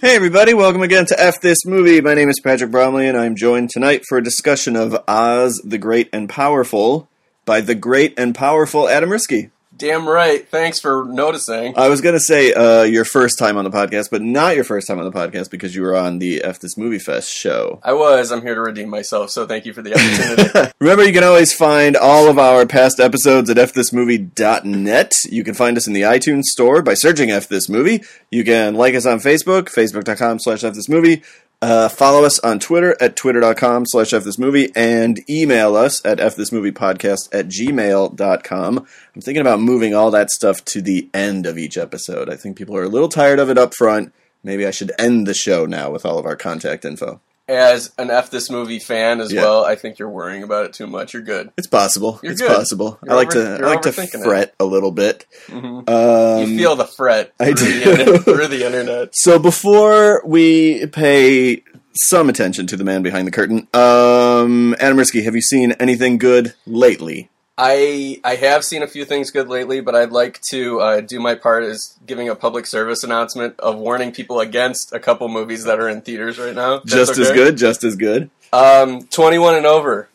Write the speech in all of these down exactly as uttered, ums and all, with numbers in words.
Hey everybody, welcome again to F This Movie. My name is Patrick Bromley and I'm joined tonight for a discussion of Oz the Great and Powerful by the great and powerful Adam Riskey. Damn right. Thanks for noticing. I was going to say uh, your first time on the podcast, but not your first time on the podcast because you were on the F This Movie Fest show. I was. I'm here to redeem myself, so thank you for the opportunity. Remember, you can always find all of our past episodes at f this movie dot net. You can find us in the iTunes store by searching F This Movie. You can like us on Facebook, facebook.com slash F This Movie. Uh, follow us on Twitter at twitter.com slash fthismovie and email us at fthismoviepodcast at gmail dot com. I'm thinking about moving all that stuff to the end of each episode. I think people are a little tired of it up front. Maybe I should end the show now with all of our contact info. As an F This Movie fan as yeah. well, I think you're worrying about it too much. You're good. It's possible. You're it's good. possible. You're I like over, to I like to fret it. a little bit. Mm-hmm. Um, you feel the fret I through, do. the internet, through the internet. So before we pay some attention to the man behind the curtain, um, Adam Riskey, have you seen anything good lately? I I have seen a few things good lately, but I'd like to uh, do my part as giving a public service announcement of warning people against a couple movies that are in theaters right now. That's Just okay? as good, just as good. Um, twenty-one and over.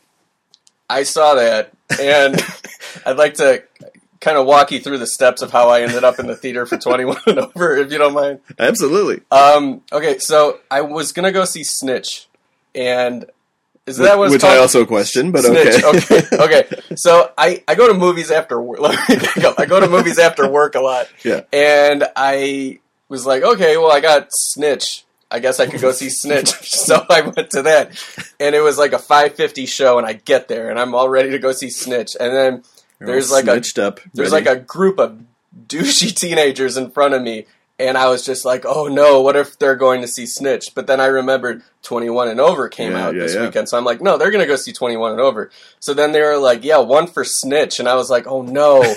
I saw that, and I'd like to kind of walk you through the steps of how I ended up in the theater for twenty-one and over, if you don't mind. Absolutely. Um, okay, so I was going to go see Snitch, and is that what it's Which called? I also question, but Snitch. okay. okay. Okay, so I, I go to movies after work. Let me think of- I go to movies after work a lot. Yeah. And I was like, okay, well, I got Snitch. I guess I could go see Snitch. So I went to that. And it was like a five fifty show, and I get there, and I'm all ready to go see Snitch. And then You're there's all like a snitched up, there's ready. like a group of douchey teenagers in front of me, and I was just like, oh no, what if they're going to see Snitch? But then I remembered twenty-one and over came Yeah, out yeah, this yeah. weekend, so I'm like, no, they're going to go see twenty-one and over. So then they were like, yeah, one for Snitch, and I was like, oh no.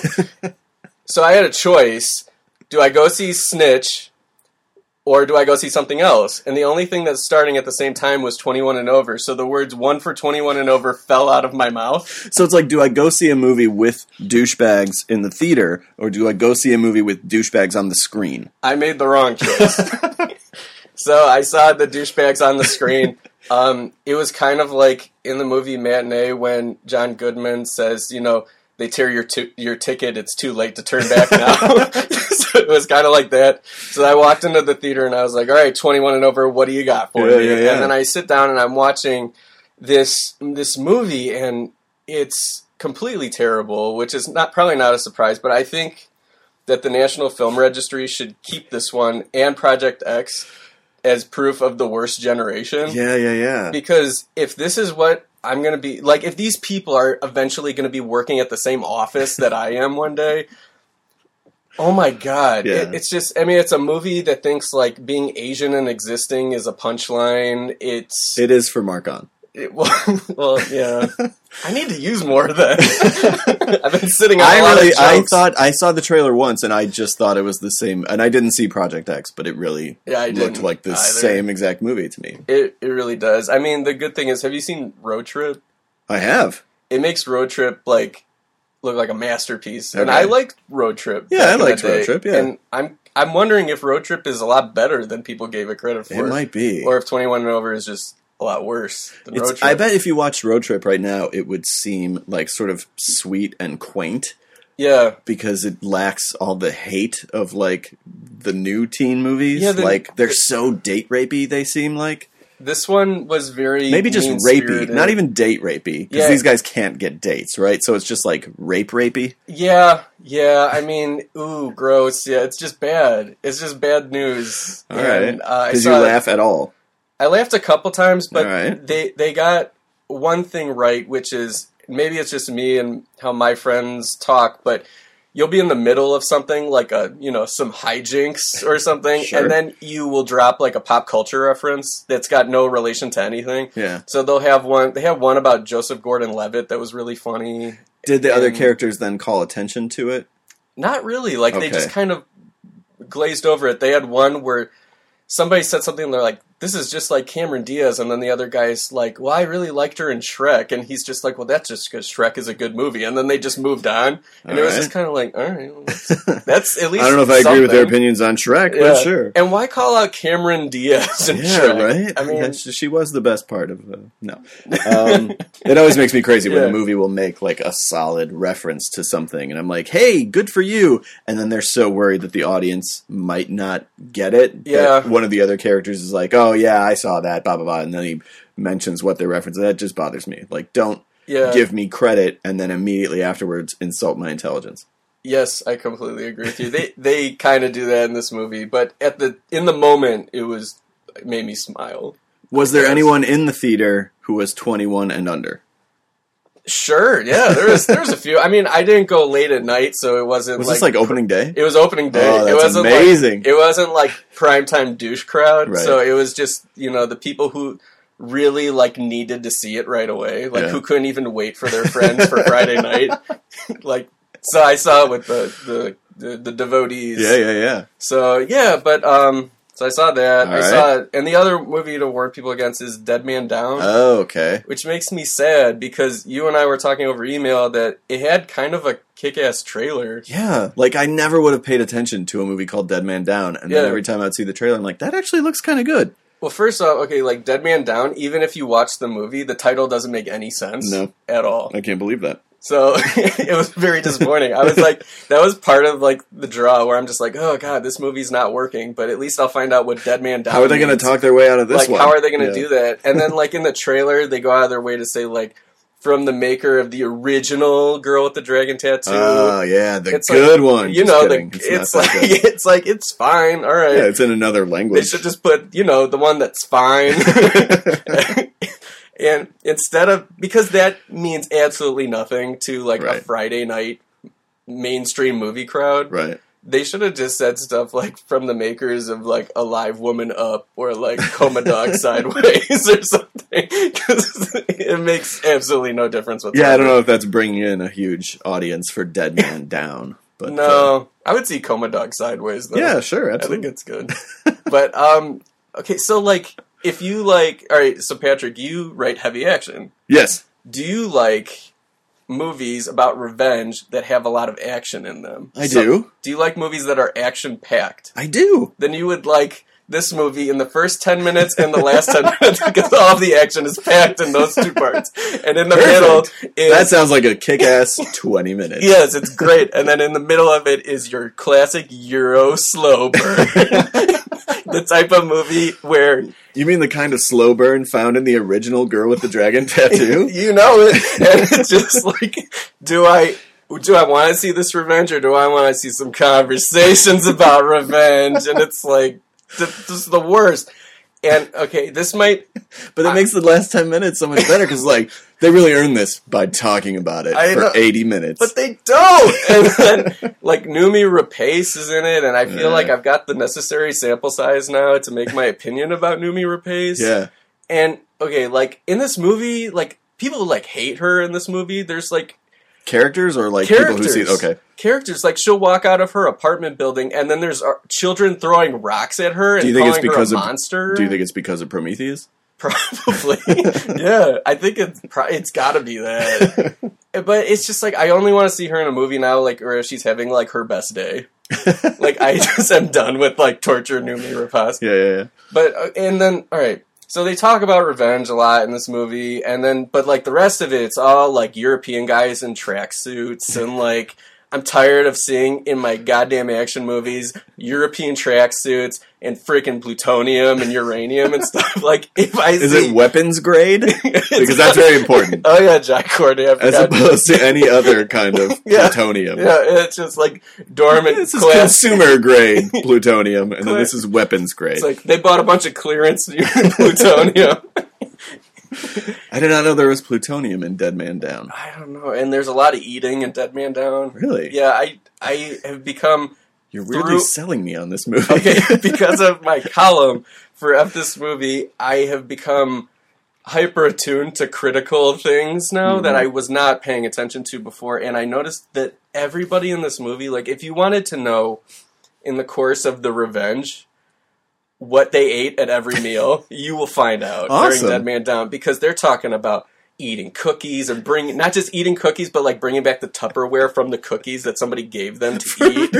So I had a choice. Do I go see Snitch, or do I go see something else? And the only thing that's starting at the same time was twenty-one and over, so the words one for twenty-one and over fell out of my mouth. So it's like, do I go see a movie with douchebags in the theater, or do I go see a movie with douchebags on the screen? I made the wrong choice. So I saw the douchebags on the screen. Um, it was kind of like in the movie Matinee when John Goodman says, you know, they tear your t- your ticket, it's too late to turn back now. So it was kind of like that. So I walked into the theater and I was like, all right, twenty-one and over, what do you got for Yeah, me? yeah, yeah. And then I sit down and I'm watching this this movie, and it's completely terrible, which is not probably not a surprise, but I think that the National Film Registry should keep this one and Project X as proof of the worst generation. Yeah, yeah, yeah. Because if this is what I'm going to be, like, if these people are eventually going to be working at the same office that I am one day, oh my God. Yeah. It, it's just, I mean, it's a movie that thinks, like, being Asian and existing is a punchline. It's... It is for Mark-On. It, well, well, yeah. I need to use more of that. I've been sitting on I a lot really, of I jokes. thought I saw the trailer once, and I just thought it was the same. And I didn't see Project X, but it really Yeah, I looked didn't like the either. same exact movie to me. It it really does. I mean, the good thing is, have you seen Road Trip? I have. It makes Road Trip like look like a masterpiece, and Okay. I liked Road Trip. Yeah, back I in the liked Road day. Trip, yeah. And I'm I'm wondering if Road Trip is a lot better than people gave it credit for. It might be. or if twenty-one and over is just a lot worse than It's- Road Trip. I bet if you watched Road Trip right now, it would seem like sort of sweet and quaint Yeah, because it lacks all the hate of like the new teen movies. Yeah, the- like they're so date rapey. They seem like this one was very maybe just rapey, mean-spirited. not even date rapey because Yeah. these guys can't get dates, right? So it's just like rape rapey. Yeah, yeah. I mean, ooh, gross. Yeah, it's just bad. It's just bad news. All right, And, uh, I because you saw- laugh at all. I laughed a couple times, but All right. they they got one thing right, which is maybe it's just me and how my friends talk, but you'll be in the middle of something like a you know some hijinks or something, Sure. and then you will drop like a pop culture reference that's got no relation to anything. Yeah. So they'll have one. They have one about Joseph Gordon-Levitt that was really funny. Did the other And- characters then call attention to it? Not really. Like they Okay. just kind of glazed over it. They had one where somebody said something and they're like, this is just like Cameron Diaz, and then the other guy's like, well, I really liked her in Shrek, and he's just like, well, that's just because Shrek is a good movie, and then they just moved on, and all it was right. just kind of like, all right, well, that's, that's at least I don't know if I something. agree with their opinions on Shrek, Yeah. but sure. And why call out Cameron Diaz in Yeah, Shrek? right? I mean, Yeah, she, she was the best part of uh, no. Um, it always makes me crazy when Yeah. a movie will make like a solid reference to something, and I'm like, "Hey, good for you!" And then they're so worried that the audience might not get it. that Yeah. one of the other characters is like, "Oh yeah, I saw that," blah blah blah, and then he mentions what they're referencing. That just bothers me. Like, don't yeah. give me credit and then immediately afterwards insult my intelligence. Yes, I completely agree with you. They they kind of do that in this movie, but at the in the moment, it was it made me smile. Was there Yes. anyone in the theater who was twenty-one and under? Sure, yeah, there was there was a few. I mean, I didn't go late at night, so it wasn't. Was like, this like opening day? It was opening day. Oh, it that's wasn't amazing. Like, it wasn't like primetime douche crowd. Right. So it was just, you know, the people who really like needed to see it right away, like Yeah. who couldn't even wait for their friends for Friday night. Like, so I saw it with the the, the, the devotees. Yeah, yeah, yeah. So yeah, but um, so I saw that. All I right. saw it, and the other movie to warn people against is Dead Man Down. Oh, okay. Which makes me sad because you and I were talking over email that it had kind of a kick-ass trailer. Yeah, like I never would have paid attention to a movie called Dead Man Down, and then Yeah. every time I'd see the trailer, I'm like, that actually looks kind of good. Well, first off, okay, like Dead Man Down, even if you watch the movie, the title doesn't make any sense No. at all. I can't believe that. So it was very disappointing. I was like, that was part of like the draw where I'm just like, oh god, this movie's not working, but at least I'll find out what Dead Man Down How are they going to means. talk their way out of this Like, one? how are they going to Yeah. do that? And then, like, in the trailer, they go out of their way to say, like, from the maker of the original Girl with the Dragon Tattoo. Oh, yeah, the It's good like, one. You Just know, kidding. the, It's it's, not like, that good. it's like, it's fine, all right. Yeah, it's in another They language. should just put, you know, the one that's fine. And instead of, because that means absolutely nothing to, like, a Right. Friday night mainstream movie crowd. Right. They should have just said stuff like from the makers of like A Live Woman Up or like Coma Dog Sideways or something, because it makes absolutely no difference whatsoever. Yeah, I don't know if that's bringing in a huge audience for Dead Man Down. But, uh, No, I would see Coma Dog Sideways though. yeah, sure, I think absolutely. it's good. But um, okay, so like if you like, all right, so Patrick, you write heavy action. Yes. Do you like movies about revenge that have a lot of action in them? I So- do. Do you like movies that are action packed? I do. Then you would like this movie in the first ten minutes and the last ten minutes because all of the action is packed in those two parts. And in the Perfect. middle is... That sounds like a kick-ass twenty minutes. Yes, it's great. And then in the middle of it is your classic Euro slow burn. The type of movie where... You mean the kind of slow burn found in the original Girl with the Dragon Tattoo? You know it. And it's just like, do I... Do I want to see this revenge, or do I want to see some conversations about revenge? And it's like, this is the worst. And, okay, this might... But it makes the last ten minutes so much better, because, like, they really earned this by talking about it I for know. eighty minutes. But they don't! And then, like, Numi Rapace is in it, and I feel Yeah. like I've got the necessary sample size now to make my opinion about Numi Rapace. yeah. And, okay, like, in this movie, like, people, like, hate her in this movie. There's, like... Characters or, like, Characters. people who see... Okay. Characters, like, she'll walk out of her apartment building, and then there's uh, children throwing rocks at her and Do you think calling it's because her a of... monster. Do you think it's because of Prometheus? Probably. Yeah, I think it's pro- it's got to be that. But it's just like I only want to see her in a movie now, like where she's having like her best day. Like I just am done with like torture Numi Rapace. Yeah, yeah, yeah. But uh, and then all right, so they talk about revenge a lot in this movie, and then but like the rest of it, it's all like European guys in tracksuits and like. I'm tired of seeing in my goddamn action movies European tracksuits and freaking plutonium and uranium and stuff. Like, if I Is see... it weapons grade? Because that's very important. Oh, yeah, Jack Cordy. I As forgot. opposed to any other kind of Yeah. plutonium. Yeah, it's just like dormant This is class. consumer grade plutonium, and then Cla- this is weapons grade. It's like they bought a bunch of clearance plutonium. I did not know there was plutonium in Dead Man Down. I don't know. And there's a lot of eating in Dead Man Down. Really? Yeah, I I have become... You're really Through- selling me on this movie. Okay, because of my column for F This Movie, I have become hyper attuned to critical things now Mhm. that I was not paying attention to before. And I noticed that everybody in this movie, like, if you wanted to know in the course of the revenge, what they ate at every meal, you will find out Awesome. during Dead Man Down, because they're talking about eating cookies and bringing, not just eating cookies, but like bringing back the Tupperware from the cookies that somebody gave them to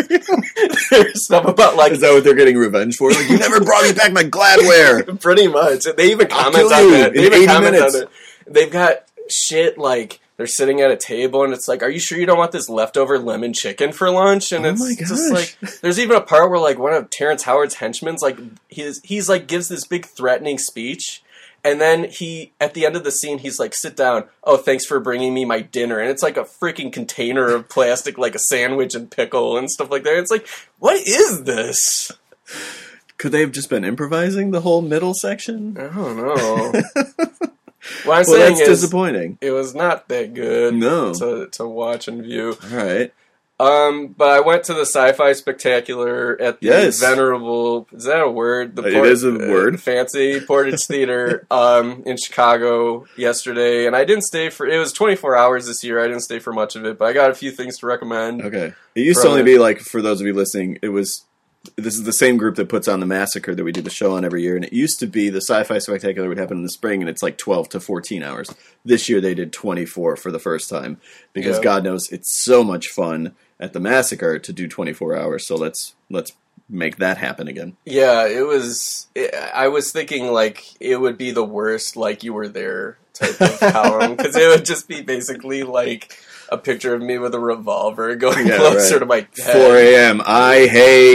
eat. There's stuff about like, is that what they're getting revenge for? Like, you never brought me back my Gladware. pretty much. They even I'll comment kill on you that. They in even eighty comment minutes. on it. They've got shit like they're sitting at a table and it's like, are you sure you don't want this leftover lemon chicken for lunch? And Oh it's my just gosh. like, there's even a part where like one of Terrence Howard's henchmen's like, he's, he's like gives this big threatening speech. And then he, at the end of the scene, he's like, sit down. Oh, thanks for bringing me my dinner. And it's like a freaking container of plastic, like a sandwich and pickle and stuff like that. It's like, what is this? Could they have just been improvising the whole middle section? I don't know. What I'm Well, saying that's is, disappointing. it was not that good No. to, to watch and view. All right. Um, but I went to the Sci-Fi Spectacular at the Yes. venerable, is that a word? The It is a word. Uh, fancy Portage Theater um, in Chicago yesterday. And I didn't stay for, it was twenty-four hours this year. I didn't stay for much of it, but I got a few things to recommend. Okay. It used to From only it. be like, for those of you listening, it was, this is the same group that puts on the Massacre that we do the show on every year. And it used to be the Sci-Fi Spectacular would happen in the spring and it's like twelve to fourteen hours. This year they did twenty-four for the first time because Yeah. God knows it's so much fun at the Massacre to do twenty-four hours. So let's, let's make that happen again. Yeah, it was, it, I was thinking like it would be the worst, like you were there type of column, because it would just be basically like a picture of me with a revolver going Yeah, closer right. to my four head. a.m. I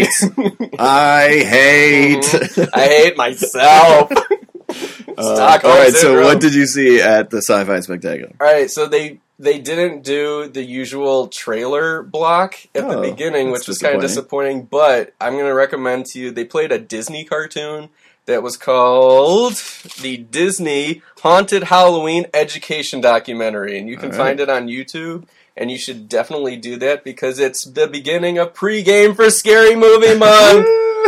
hate. I hate. I hate myself. Uh, Stockholm all right, so Syndrome. what did you see at the Sci-Fi Spectacular? All right, so they they didn't do the usual trailer block at the Oh, beginning, that's which was kind of disappointing. But I'm going to recommend to you. They played a Disney cartoon that was called the Disney Haunted Halloween Education Documentary, and you can All right. find it on YouTube. And you should definitely do that because it's the beginning of pregame for Scary Movie Month.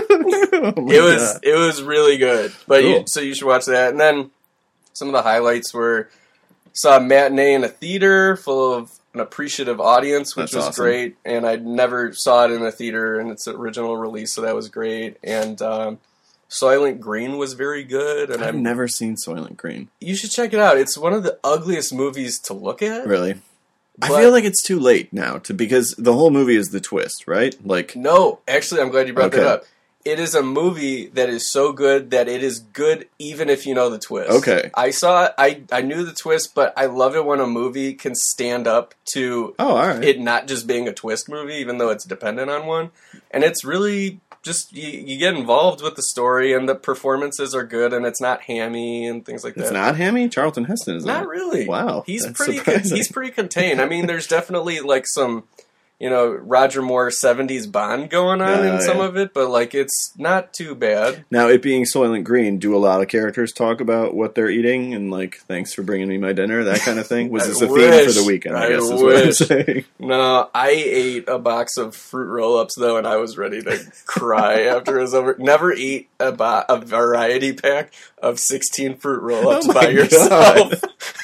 Oh my It was God. it was really good, but you, Cool. so you should watch that. And then some of the highlights were saw a matinee in a theater full of an appreciative audience, which That's was awesome. great. And I never saw it in a theater in its original release, so that was great. And um, Soylent Green was very good, and I've I'm, never seen Soylent Green. you should check it out. It's one of the ugliest movies to look at. Really? I But- feel like it's too late now to because the whole movie is the twist, right? Like, No, actually, I'm glad you brought that Okay. up. It is a movie that is so good that it is good even if you know the twist. Okay. I saw it, I, I knew the twist, but I love it when a movie can stand up to oh, all right. it not just being a twist movie, even though it's dependent on one. And it's really just, you, you get involved with the story, and the performances are good, and it's not hammy and things like It's that. not Hammy? Charlton Heston is Not really. Wow, He's that's pretty. surprising. He's pretty contained. I mean, there's definitely like some, you know, Roger Moore seventies Bond going on Yeah, in some yeah. of it, but like it's not too bad. Now, it being Soylent Green, do a lot of characters talk about what they're eating and, like, thanks for bringing me my dinner, that kind of thing? Was I this a theme wish. for the weekend, I, I guess is wish. what I'm saying. No, I ate a box of fruit roll-ups though, and I was ready to cry after it was over. Never eat a, bo- a variety pack of sixteen fruit roll-ups Oh my by yourself.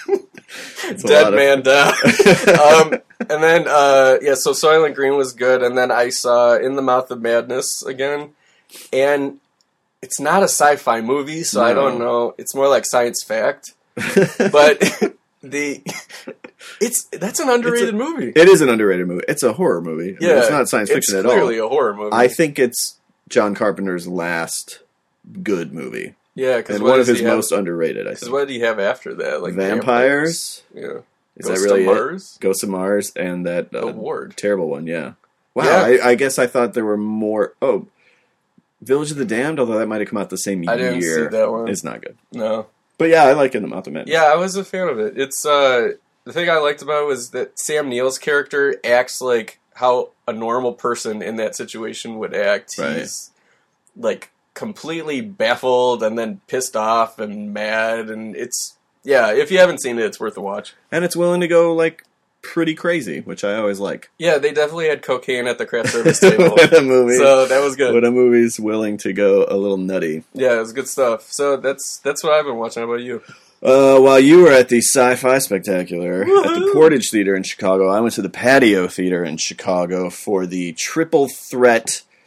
It's a Dead lot of- man down. um, and then, uh, yeah, so Soylent Green was good, and then I saw In the Mouth of Madness again, and it's not a sci-fi movie, so I No. don't know. It's more like science fact, but the it's that's an underrated movie. It is an underrated movie. It's a horror movie. I mean, Yeah, it's not science fiction it's at clearly all. a horror movie. I think it's John Carpenter's last good movie. yeah, because And what one of does his he have? most underrated, I Because think. what did he have after that? Like Vampires? Yeah, Is Ghost that really of it? Mars? Ghost of Mars and that uh, The Ward. terrible one, yeah. Wow, Yeah. I, I guess I thought there were more. Oh, Village of the Damned, although that might have come out the same I didn't year. see that one. It's not good. No. But yeah, I like In the Mouth of Madness. Yeah, I was a fan of it. It's uh the thing I liked about it was that Sam Neill's character acts like how a normal person in that situation would act. Right. He's like completely baffled and then pissed off and mad, and it's yeah, if you haven't seen it, it's worth a watch. And it's willing to go, like, pretty crazy, which I always like. Yeah, they definitely had cococaine at the craft service table. When a movie, So that was good. when a movie's willing to go a little nutty. Yeah, it was good stuff. So that's that's what I've been watching. How about you? Uh, while you were at the Sci-Fi Spectacular at the Woohoo! Portage Theater in Chicago, I went to the Patio Theater in Chicago for the Triple Threat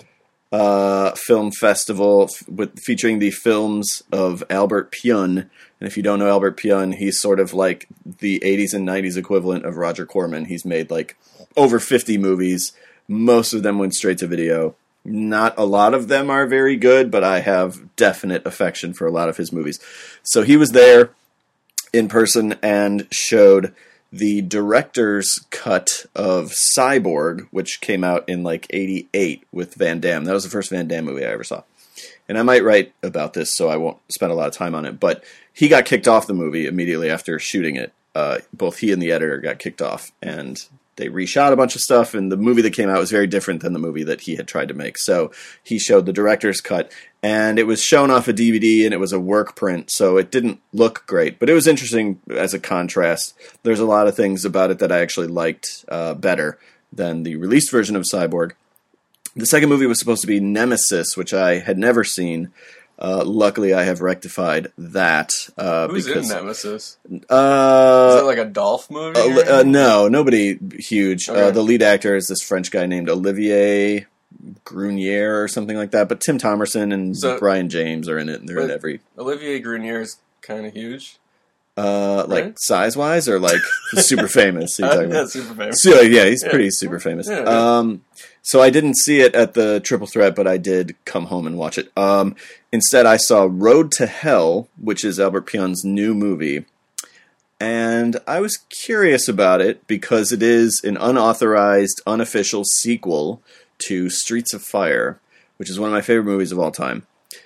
uh, film festival f- with featuring the films of Albert Pyun. And if you don't know Albert Pyun, he's sort of like the eighties and nineties equivalent of Roger Corman. He's made like over fifty movies. Most of them went straight to video. Not a lot of them are very good, but I have definite affection for a lot of his movies. So he was there in person and showed the director's cut of Cyborg, which came out in like eighty-eight with Van Damme. That was the first Van Damme movie I ever saw. And I might write about this, so I won't spend a lot of time on it. But he got kicked off the movie immediately after shooting it. Uh, both he and the editor got kicked off, and they reshot a bunch of stuff, and the movie that came out was very different than the movie that he had tried to make. So he showed the director's cut, and it was shown off a D V D, and it was a work print, so it didn't look great. But it was interesting as a contrast. There's a lot of things about it that I actually liked uh, better than the released version of Cyborg. The second movie was supposed to be Nemesis, which I had never seen. Uh, luckily, I have rectified that. Uh, Who's because, in Nemesis? Uh, Is it like a Dolph movie? Uh, uh, no, nobody huge. Okay. Uh, the lead actor is this French guy named Olivier Grunier or something like that. But Tim Thomerson and So- Brian James are in it. And they're in But- every, Olivier Grunier is kind of huge. uh, like Right? size wise or like super famous. Are you Uh, talking yeah, about? super famous. So, yeah, he's Yeah. pretty super famous. Yeah, yeah. Um, so I didn't see it at the Triple Threat, but I did come home and watch it. Um, instead, I saw Road to Hell, which is Albert Pyun's new movie. And I was curious about it because it is an unauthorized, unofficial sequel to Streets of Fire, which is one of my favorite movies of all time.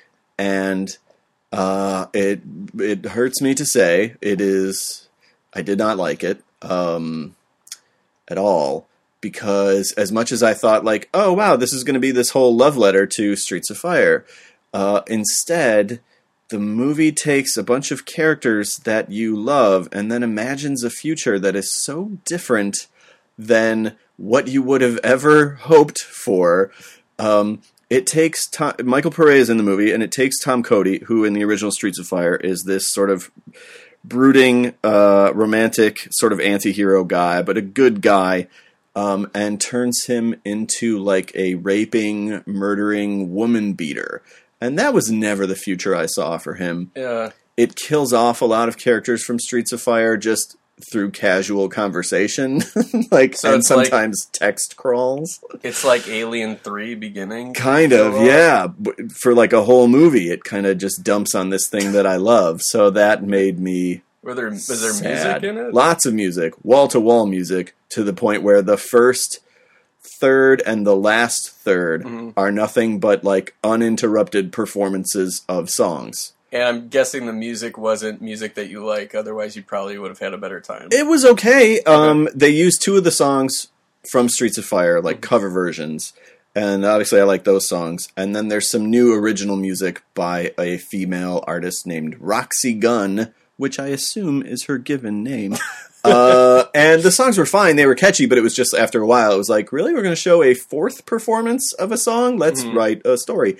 And uh, it it hurts me to say it is. I did not like it um, at all because as much as I thought, like, oh wow, this is going to be this whole love letter to Streets of Fire, uh, instead. The movie takes a bunch of characters that you love and then imagines a future that is so different than what you would have ever hoped for. Um, it takes Tom, Michael Pare is in the movie, and it takes Tom Cody, who in the original Streets of Fire is this sort of brooding, uh, romantic sort of anti-hero guy, but a good guy, um, and turns him into like a raping, murdering woman beater. And that was never the future I saw for him. Yeah. It kills off a lot of characters from Streets of Fire just through casual conversation, like So and it's like- sometimes text crawls. It's like Alien three beginning. Kind of, So, uh, yeah. B- For like a whole movie, it kind of just dumps on this thing that I love. So that made me Were there, was there sad. music in it? Lots of music, wall to wall music, to the point where the first third and the last third Mhm. are nothing but like uninterrupted performances of songs. And I'm guessing the music wasn't music that you like, otherwise you probably would have had a better time. It was okay. Um, they used two of the songs from Streets of Fire, like cover versions, and obviously I like those songs. And then there's some new original music by a female artist named Roxy Gunn, which I assume is her given name. uh, and the songs were fine; they were catchy, but it was just after a while, it was like, really, we're going to show a fourth performance of a song? Let's Mhm. write a story.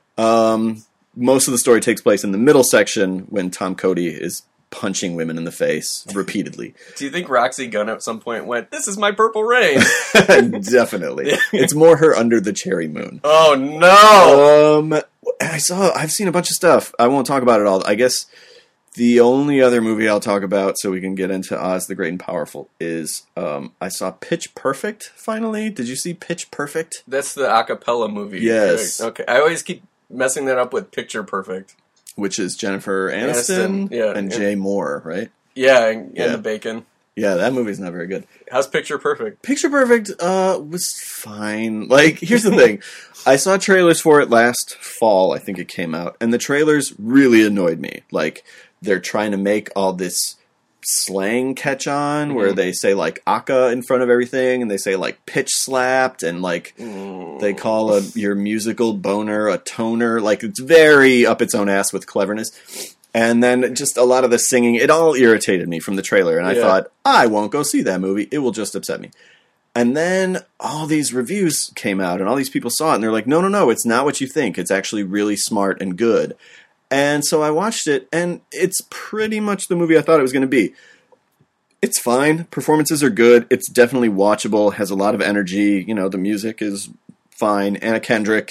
Um, most of the story takes place in the middle section when Tom Cody is punching women in the face repeatedly. Do you think Roxy Gunn at some point went, "This is my Purple Rain"? Definitely, it's more her Under the Cherry Moon. Oh no! Um, I saw. I've seen a bunch of stuff. I won't talk about it all. I guess the only other movie I'll talk about, so we can get into Oz the Great and Powerful, is um, I saw Pitch Perfect. Finally, did you see Pitch Perfect? That's the acapella movie. Yes. correct? Okay. I always keep messing that up with Picture Perfect. Which is Jennifer Aniston, Aniston, yeah, and and- Jay Moore, right? Yeah, and, and Yeah. the bacon. Yeah, that movie's not very good. How's Picture Perfect? Picture Perfect uh, was fine. Like, here's the thing. I saw trailers for it last fall, I think it came out, and the trailers really annoyed me. Like, they're trying to make all this slang catch on, where Mhm. they say, like, aka in front of everything, and they say, like, pitch slapped, and, like, Mm. they call a, your musical boner a toner. Like, it's very up its own ass with cleverness. And then just a lot of the singing, it all irritated me from the trailer. And I Yeah. thought, I won't go see that movie. It will just upset me. And then all these reviews came out and all these people saw it. And they're like, no, no, no, it's not what you think. It's actually really smart and good. And so I watched it, and it's pretty much the movie I thought it was going to be. It's fine. Performances are good. It's definitely watchable. Has a lot of energy. You know, the music is fine. Anna Kendrick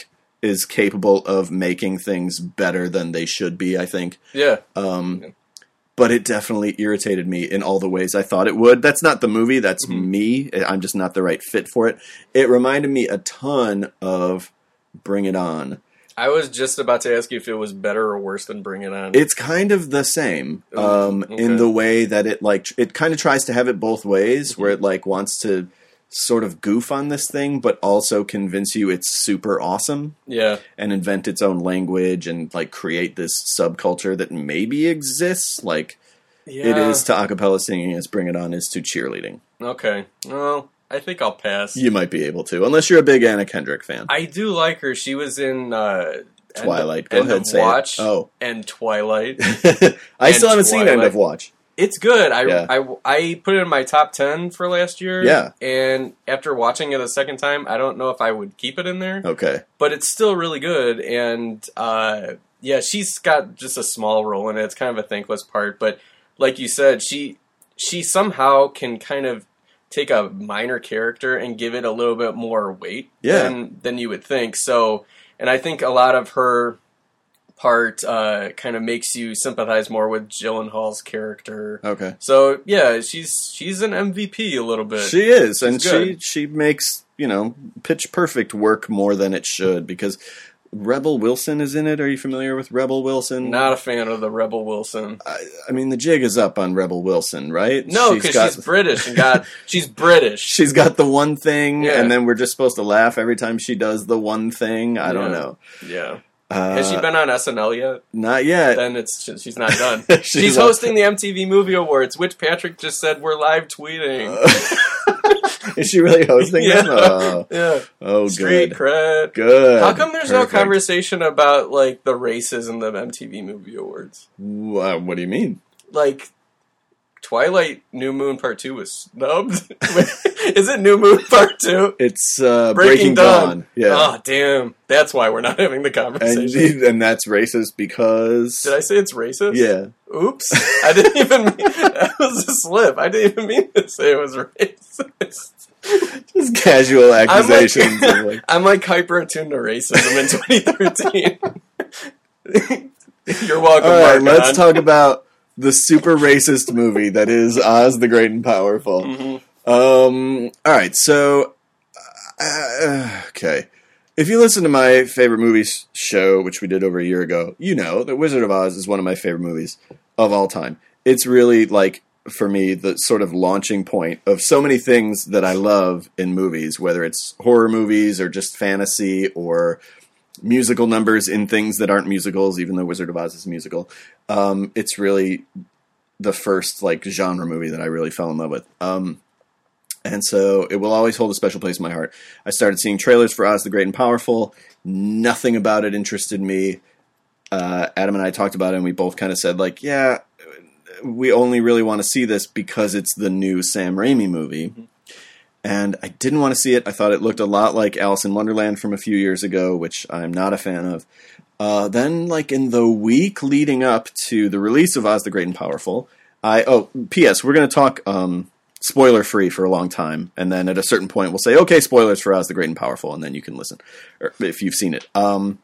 is capable of making things better than they should be, I think. Yeah. Um, but it definitely irritated me in all the ways I thought it would. That's not the movie, that's mm-hmm. me. I'm just not the right fit for it. It reminded me a ton of Bring It On. I was just about to ask you if it was better or worse than Bring It On. It's kind of the same um, okay. in the way that it like it kind of tries to have it both ways, mm-hmm. where it like wants to sort of goof on this thing, but also convince you it's super awesome. Yeah, and invent its own language and like create this subculture that maybe exists, like yeah. it is to a cappella singing as Bring It On is to cheerleading. Okay, well. I think I'll pass. You might be able to, unless you're a big Anna Kendrick fan. I do like her. She was in uh, Twilight. End, Go End ahead, of say Watch it. Oh, and Twilight. I and still haven't Twilight. seen End of Watch. It's good. I, yeah. I, I put it in my top ten for last year. Yeah. And after watching it a second time, I don't know if I would keep it in there. Okay. But it's still really good. And uh, yeah, she's got just a small role in it. It's kind of a thankless part. But like you said, she she somehow can kind of take a minor character and give it a little bit more weight yeah. than than you would think. So, and I think a lot of her part uh, kind of makes you sympathize more with Gyllenhaal's character. Okay. So yeah, she's she's an M V P a little bit. She is, she's and good. she she makes you know Pitch Perfect work more than it should because Rebel Wilson is in it. Are you familiar with Rebel Wilson? Not a fan of the Rebel Wilson. I, I mean, the jig is up on Rebel Wilson, right? No, because she's, she's British and got she's British. She's got the one thing, yeah. and then we're just supposed to laugh every time she does the one thing. I yeah. don't know. Yeah. Uh, Has she been on S N L yet? Not yet. Then it's she's not done. she's she's hosting the M T V Movie Awards, which Patrick just said we're live tweeting. Uh, is she really hosting yeah. them? Oh. Yeah. Oh, Street good. cred. Good. How come there's Perfect. no conversation about like the races in the M T V Movie Awards? Uh, what do you mean? Like Twilight New Moon Part Two was snubbed. Is it New Moon Part Two? It's uh, Breaking, Breaking Dawn. Dawn. Yeah. Oh damn! That's why we're not having the conversation. And, and that's racist because. Did I say it's racist? Yeah. Oops! I didn't even mean that was a slip. I didn't even mean to say it was racist. Just casual accusations. I'm like, of like, I'm like hyper attuned to racism in twenty thirteen. You're welcome. all right, Mark let's on. talk about the super racist movie that is Oz the Great and Powerful. Mm-hmm. Um. All right, so uh, okay. If you listen to my favorite movies show, which we did over a year ago, you know that Wizard of Oz is one of my favorite movies of all time. It's really like, for me, the sort of launching point of so many things that I love in movies, whether it's horror movies or just fantasy or musical numbers in things that aren't musicals, even though Wizard of Oz is a musical. Um, it's really the first like genre movie that I really fell in love with. Um, and so it will always hold a special place in my heart. I started seeing trailers for Oz the Great and Powerful. Nothing about it interested me. Uh, Adam and I talked about it, and we both kind of said, like, yeah, we only really want to see this because it's the new Sam Raimi movie. Mm-hmm. And I didn't want to see it. I thought it looked a lot like Alice in Wonderland from a few years ago, which I'm not a fan of. Uh, then, like, in the week leading up to the release of Oz the Great and Powerful, I... Oh, P S. We're going to talk um, spoiler-free for a long time. And then at a certain point, we'll say, okay, spoilers for Oz the Great and Powerful, and then you can listen, or if you've seen it. Um...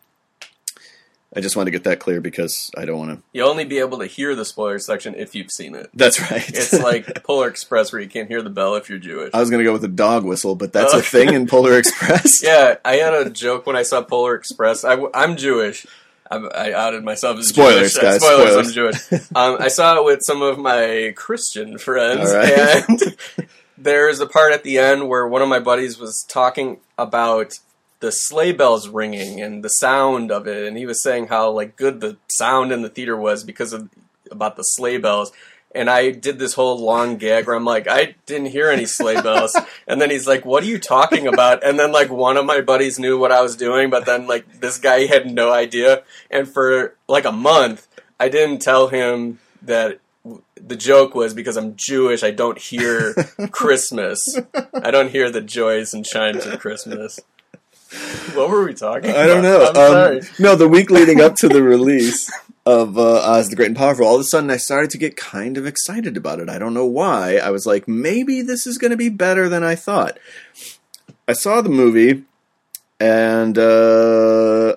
I just want to get that clear because I don't want to... You'll only be able to hear the spoiler section if you've seen it. That's right. It's like Polar Express where you can't hear the bell if you're Jewish. I was going to go with a dog whistle, but that's Oh. a thing in Polar Express? Yeah, I had a joke when I saw Polar Express. I, am Jewish. I, I outed myself as Spoilers, Jewish. guys. Spoilers, Spoilers. I'm Jewish. Um, I saw it with some of my Christian friends, All right. and there's a part at the end where one of my buddies was talking about the sleigh bells ringing and the sound of it, and he was saying how like good the sound in the theater was because of about the sleigh bells. And I did this whole long gag where I'm like, I didn't hear any sleigh bells. And then he's like, what are you talking about? And then like one of my buddies knew what I was doing, but then like this guy had no idea. And for like a month, I didn't tell him that the joke was because I'm Jewish, I don't hear Christmas. I don't hear the joys and chimes of Christmas. What were we talking about? I don't know. I'm sorry. Um, no, the week leading up to the release of uh, Oz the Great and Powerful, all of a sudden I started to get kind of excited about it. I don't know why. I was like, maybe this is going to be better than I thought. I saw the movie, And, uh...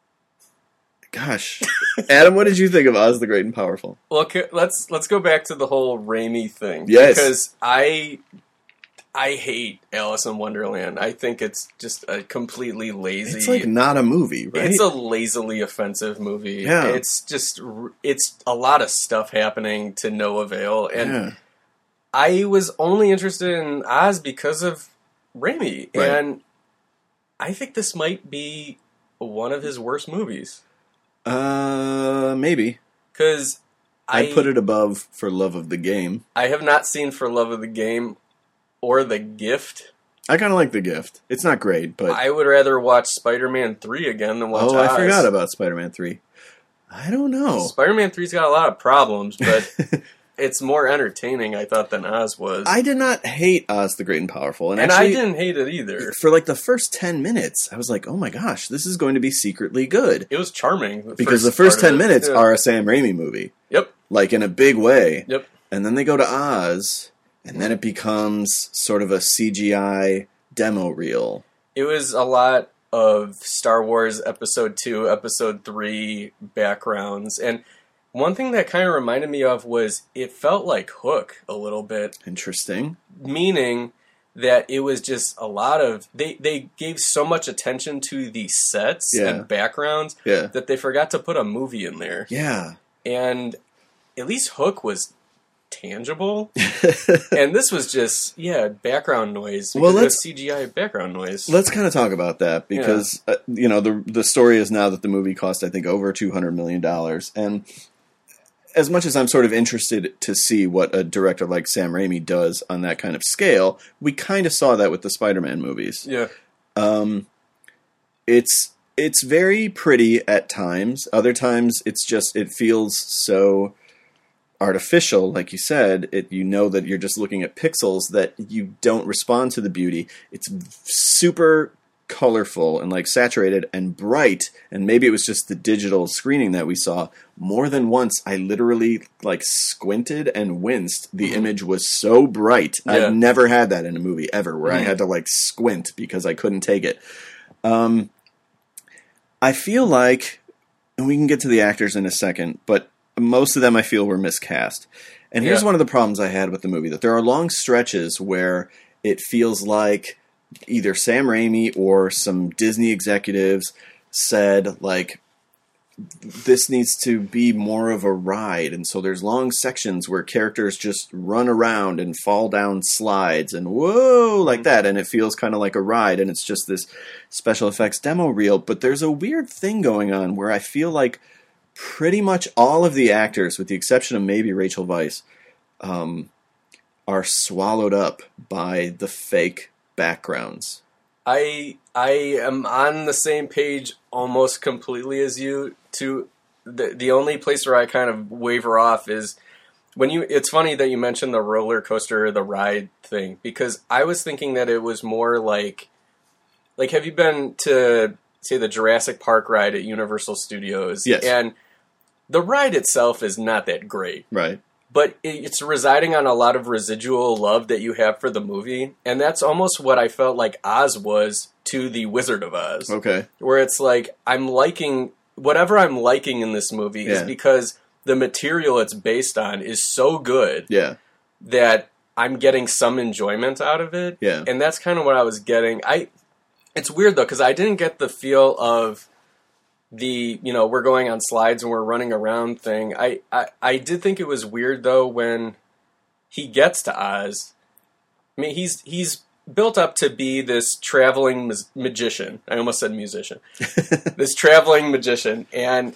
Gosh. Adam, what did you think of Oz the Great and Powerful? Well, let's let's go back to the whole Raimi thing. Yes. Because I... I hate Alice in Wonderland. I think it's just a completely lazy... It's like not a movie, right? It's a lazily offensive movie. Yeah. It's just... It's a lot of stuff happening to no avail. And Yeah. I was only interested in Oz because of Raimi. Right. And I think this might be one of his worst movies. Uh, maybe. Because I... I'd put it above For Love of the Game. I have not seen For Love of the Game... or The Gift. I kind of like The Gift. It's not great, but... I would rather watch Spider-Man three again than watch Oh, Oz. I forgot about Spider-Man three. I don't know. Spider-Man three's got a lot of problems, but it's more entertaining, I thought, than Oz was. I did not hate Oz the Great and Powerful. And, and actually, I didn't hate it either. For like the first ten minutes, I was like, oh my gosh, this is going to be secretly good. It was charming. The Because first the first part ten of it. minutes Yeah. are a Sam Raimi movie. Yep. Like in a big way. Yep. And then they go to Oz, and then it becomes sort of a C G I demo reel. It was a lot of Star Wars Episode two, Episode three backgrounds. And one thing that kind of reminded me of was it felt like Hook a little bit. Interesting. Meaning that it was just a lot of... They, they gave so much attention to the sets Yeah. and backgrounds Yeah. that they forgot to put a movie in there. Yeah. And at least Hook was tangible. And this was just, yeah, background noise. Well, Well, it let's- was C G I background noise. Let's kind of talk about that because, uh, you know, the the story is now that the movie cost, I think, over two hundred million dollars. And as much as I'm sort of interested to see what a director like Sam Raimi does on that kind of scale, we kind of saw that with the Spider-Man movies. Yeah. Um, it's it's very pretty at times. Other times, it's just it feels so artificial, like you said. It you know that you're just looking at pixels that you don't respond to the beauty. It's super colorful and like saturated and bright, and maybe it was just the digital screening that we saw. More than once, I literally like squinted and winced. The image was so bright. Yeah. I've never had that in a movie ever, where I Mhm. had to like squint because I couldn't take it. Um, I feel like, and we can get to the actors in a second, but most of them I feel were miscast. And here's Yeah. one of the problems I had with the movie, that there are long stretches where it feels like either Sam Raimi or some Disney executives said, like, this needs to be more of a ride. And so there's long sections where characters just run around and fall down slides and whoa, like that. And it feels kind of like a ride. And it's just this special effects demo reel. But there's a weird thing going on where I feel like pretty much all of the actors, with the exception of maybe Rachel Weisz, um, are swallowed up by the fake backgrounds. I I am on the same page almost completely as you. To the the only place where I kind of waver off is when you. It's funny that you mentioned the roller coaster, the ride thing, because I was thinking that it was more like, like have you been to say the Jurassic Park ride at Universal Studios? Yes. And the ride itself is not that great. Right. But it's residing on a lot of residual love that you have for the movie. And that's almost what I felt like Oz was to The Wizard of Oz. Okay. Where it's like, I'm liking, whatever I'm liking in this movie Yeah. is because the material it's based on is so good Yeah. that I'm getting some enjoyment out of it. Yeah. And that's kind of what I was getting. I. It's weird, though, because I didn't get the feel of the, you know, we're going on slides and we're running around thing. I, I, I did think it was weird, though, when he gets to Oz. I mean, he's he's built up to be this traveling ma- magician. I almost said musician. This traveling magician. And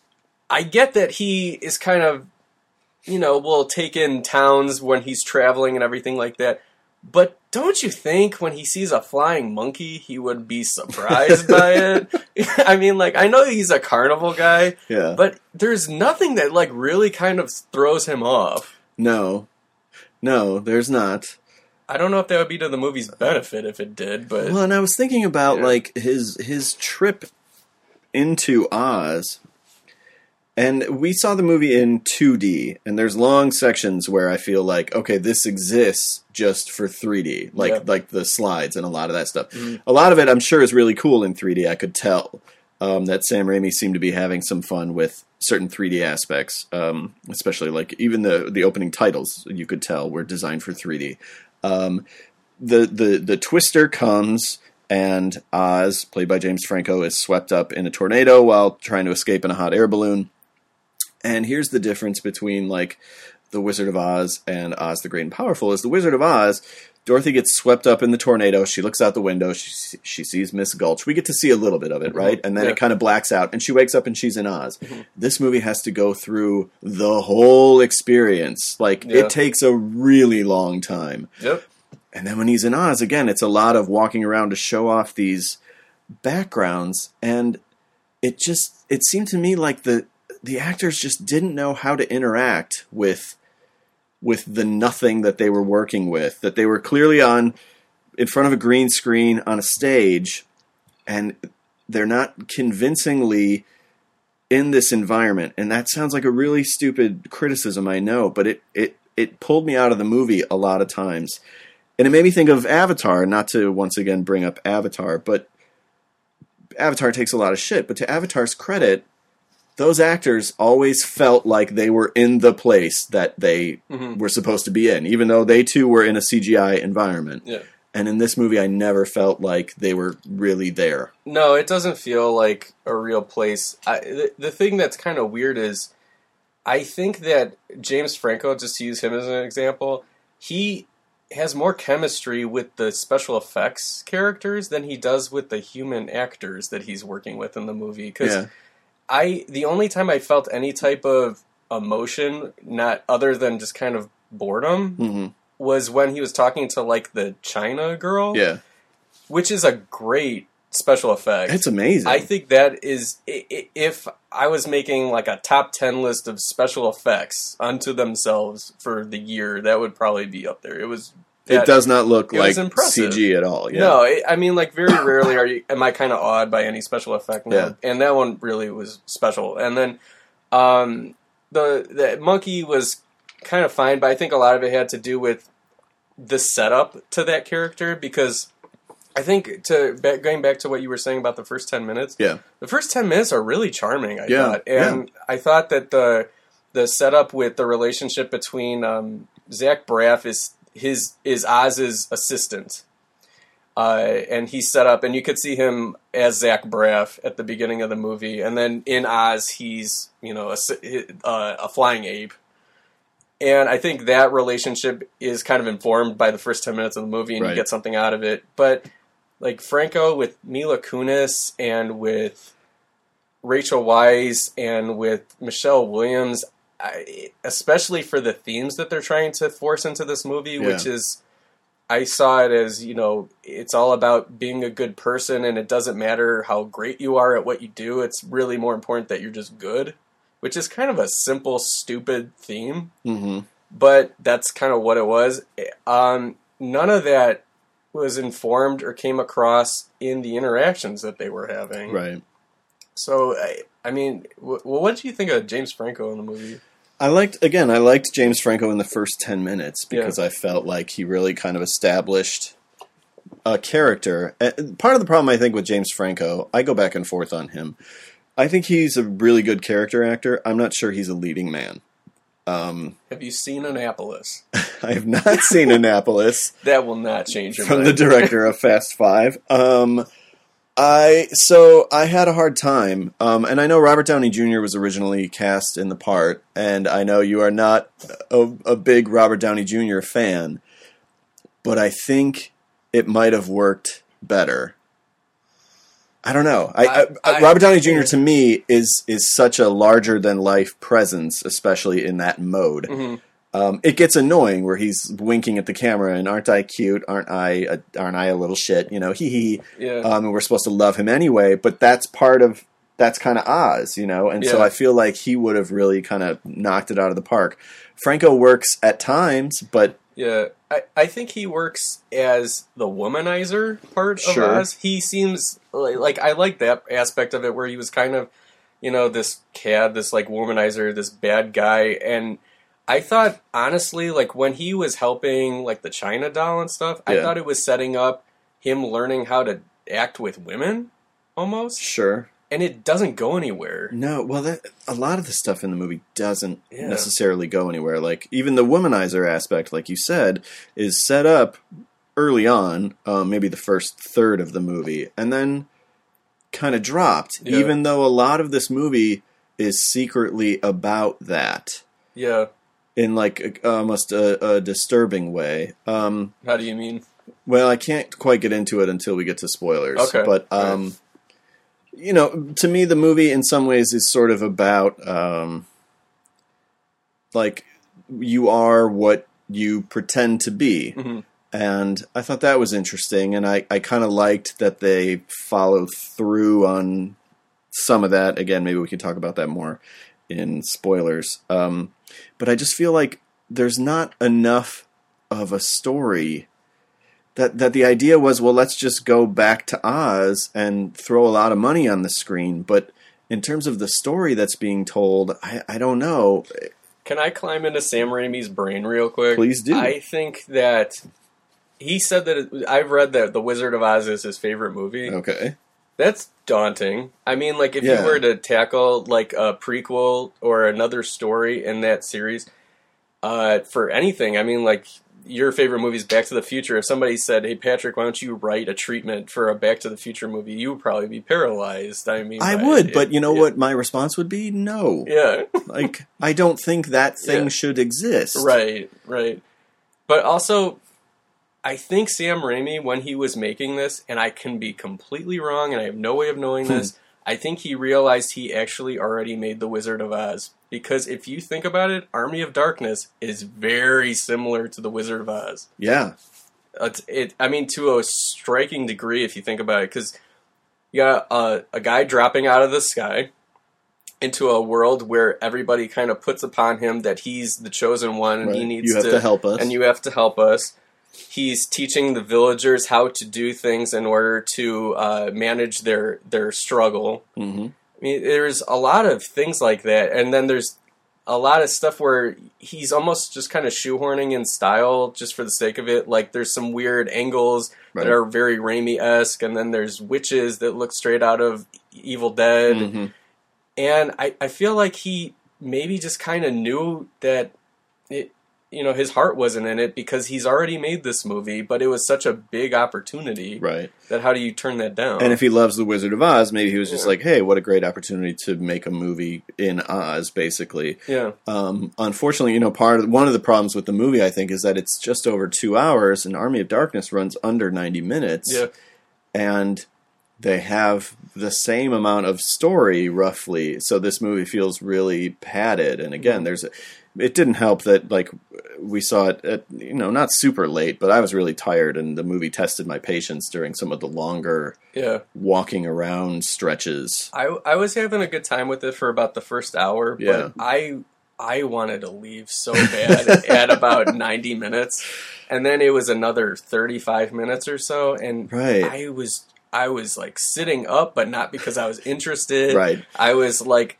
I get that he is kind of, you know, will take in towns when he's traveling and everything like that. But don't you think when he sees a flying monkey, he would be surprised by it? I mean, like, I know he's a carnival guy, Yeah. but there's nothing that, like, really kind of throws him off. No. No, there's not. I don't know if that would be to the movie's benefit if it did, but... Well, and I was thinking about Yeah. like his his trip into Oz. And we saw the movie in two D, and there's long sections where I feel like, okay, this exists just for three D, like Yeah. like the slides and a lot of that stuff. Mm-hmm. A lot of it, I'm sure, is really cool in three D. I could tell um, that Sam Raimi seemed to be having some fun with certain three D aspects, um, especially like even the the opening titles, you could tell were designed for three D. Um, the the the twister comes. And Oz, played by James Franco, is swept up in a tornado while trying to escape in a hot air balloon. And here's the difference between, like, The Wizard of Oz and Oz the Great and Powerful is The Wizard of Oz, Dorothy gets swept up in the tornado. She looks out the window. She she sees Miss Gulch. We get to see a little bit of it, right? And then yeah. it kind of blacks out, and she wakes up and she's in Oz. Mm-hmm. This movie has to go through the whole experience. Like, Yeah. it takes a really long time. Yep. And then when he's in Oz, again, it's a lot of walking around to show off these backgrounds. And it just, it seemed to me like the the actors just didn't know how to interact with with the nothing that they were working with. That they were clearly on, in front of a green screen on a stage, and they're not convincingly in this environment. And that sounds like a really stupid criticism, I know, but it, it, it pulled me out of the movie a lot of times. And it made me think of Avatar, not to once again bring up Avatar, but Avatar takes a lot of shit. But to Avatar's credit, those actors always felt like they were in the place that they Mm-hmm. were supposed to be in, even though they too were in a C G I environment. Yeah. And in this movie, I never felt like they were really there. No, it doesn't feel like a real place. I, the, the thing that's kind of weird is, I think that James Franco, just to use him as an example, he has more chemistry with the special effects characters than he does with the human actors that he's working with in the movie. Because Yeah. I, the only time I felt any type of emotion, not other than just kind of boredom, hmm was when he was talking to like the China girl, Yeah. which is a great special effect. It's amazing. I think that is, i- i- if I was making like a top ten list of special effects unto themselves for the year, that would probably be up there. It was. it that- does not look it was like impressive. C G at all. Yeah. No, it, I mean, like, very rarely are you, am I kind of awed by any special effect. No. Yeah. And that one really was special. And then um, the the monkey was kind of fine, but I think a lot of it had to do with the setup to that character, because I think, to back, going back to what you were saying about the first ten minutes, Yeah. the first ten minutes are really charming, I Yeah, thought. And I thought that the the setup with the relationship between um, Zach Braff is his is Oz's assistant. Uh, and he's set up, and you could see him as Zach Braff at the beginning of the movie, and then in Oz, he's, you know, a, si- uh, a flying ape. And I think that relationship is kind of informed by the first ten minutes of the movie, and Right. you get something out of it. But like Franco with Mila Kunis and with Rachel Weisz and with Michelle Williams, I, especially for the themes that they're trying to force into this movie, Yeah. which is, I saw it as, you know, it's all about being a good person, and it doesn't matter how great you are at what you do. It's really more important that you're just good, which is kind of a simple, stupid theme, hmm but that's kind of what it was. Um, none of that was informed or came across in the interactions that they were having. Right. So, I, I mean, w- well, what did you think of James Franco in the movie? I liked, again, I liked James Franco in the first ten minutes Yeah. because I felt like he really kind of established a character. Uh, Part of the problem, I think, with James Franco, I go back and forth on him. I think he's a really good character actor. I'm not sure he's a leading man. Um, Have you seen Annapolis? I have not seen Annapolis That will not change your from mind. the director of Fast Five. Um, I so I had a hard time, um, and I know Robert Downey Junior was originally cast in the part, and I know you are not a, a big Robert Downey Junior fan, but I think it might have worked better. I don't know. I, I, I- Robert Downey Junior to me is is such a larger than life presence, especially in that mode. Mhm. Um, it gets annoying where he's winking at the camera and aren't I cute? Aren't I? A, aren't I a little shit? You know, hee hee. Yeah. Um, and we're supposed to love him anyway, but that's part of that's kind of Oz, you know. And so Yeah. I feel like he would have really kind of knocked it out of the park. Franco works at times, but Yeah, I, I think he works as the womanizer part of Sure. Oz. He seems like, like I like that aspect of it, where he was kind of, you know, this cad, this like womanizer, this bad guy, and I thought honestly, like when he was helping like the China doll and stuff, I Yeah. thought it was setting up him learning how to act with women, almost. Sure. And it doesn't go anywhere. No, well, that, a lot of the stuff in the movie doesn't Yeah. necessarily go anywhere. Like, even the womanizer aspect, like you said, is set up early on, um, maybe the first third of the movie, and then kind of dropped, Yeah. even though a lot of this movie is secretly about that Yeah. in, like, a, almost a, a disturbing way. Um, How do you mean? well, I can't quite get into it until we get to spoilers. Okay. But, um... Right. You know, to me, the movie in some ways is sort of about, um, like, you are what you pretend to be. Mm-hmm. And I thought that was interesting, and I, I kind of liked that they followed through on some of that. Again, maybe we can talk about that more in spoilers. Um, but I just feel like there's not enough of a story. That that the idea was, well, let's just go back to Oz and throw a lot of money on the screen. But in terms of the story that's being told, I, I don't know. Can I climb into Sam Raimi's brain real quick? Please do. I think that he said that it, I've read that The Wizard of Oz is his favorite movie. Okay. That's daunting. I mean, like if Yeah. you were to tackle like a prequel or another story in that series, uh, for anything, I mean, like your favorite movie is Back to the Future. If somebody said, "Hey Patrick, why don't you write a treatment for a Back to the Future movie?" You would probably be paralyzed. I mean, I by would, it. but you know Yeah. what my response would be? No. Yeah. Like, I don't think that thing Yeah. should exist. Right, right. But also, I think Sam Raimi, when he was making this, and I can be completely wrong, and I have no way of knowing Hmm. this, I think he realized he actually already made The Wizard of Oz. Because if you think about it, Army of Darkness is very similar to The Wizard of Oz. Yeah. It's, it, I mean, to a striking degree, if you think about it, because you got a, a guy dropping out of the sky into a world where everybody kind of puts upon him that he's the chosen one and Right. he needs You have to, to help us. and you have to help us. He's teaching the villagers how to do things in order to uh, manage their their struggle. Mm-hmm. I mean, there's a lot of things like that, and then there's a lot of stuff where he's almost just kind of shoehorning in style just for the sake of it. Like there's some weird angles Right. that are very Raimi-esque, and then there's witches that look straight out of Evil Dead. Mm-hmm. And I, I feel like he maybe just kind of knew that it, you know, his heart wasn't in it because he's already made this movie, but it was such a big opportunity Right. that how do you turn that down? And if he loves The Wizard of Oz, maybe he was just Yeah. like, hey, what a great opportunity to make a movie in Oz, basically. yeah, Um, unfortunately, you know, part of one of the problems with the movie, I think, is that it's just over two hours, and Army of Darkness runs under ninety minutes, yeah, and they have the same amount of story, roughly. So this movie feels really padded. And again, Mm-hmm. there's a, it didn't help that like we saw it at, you know, not super late, but I was really tired, and the movie tested my patience during some of the longer yeah. walking around stretches. I I was having a good time with it for about the first hour, Yeah. but I I wanted to leave so bad at about ninety minutes, and then it was another thirty-five minutes or so, and Right. I was I was like sitting up, but not because I was interested. Right. I was like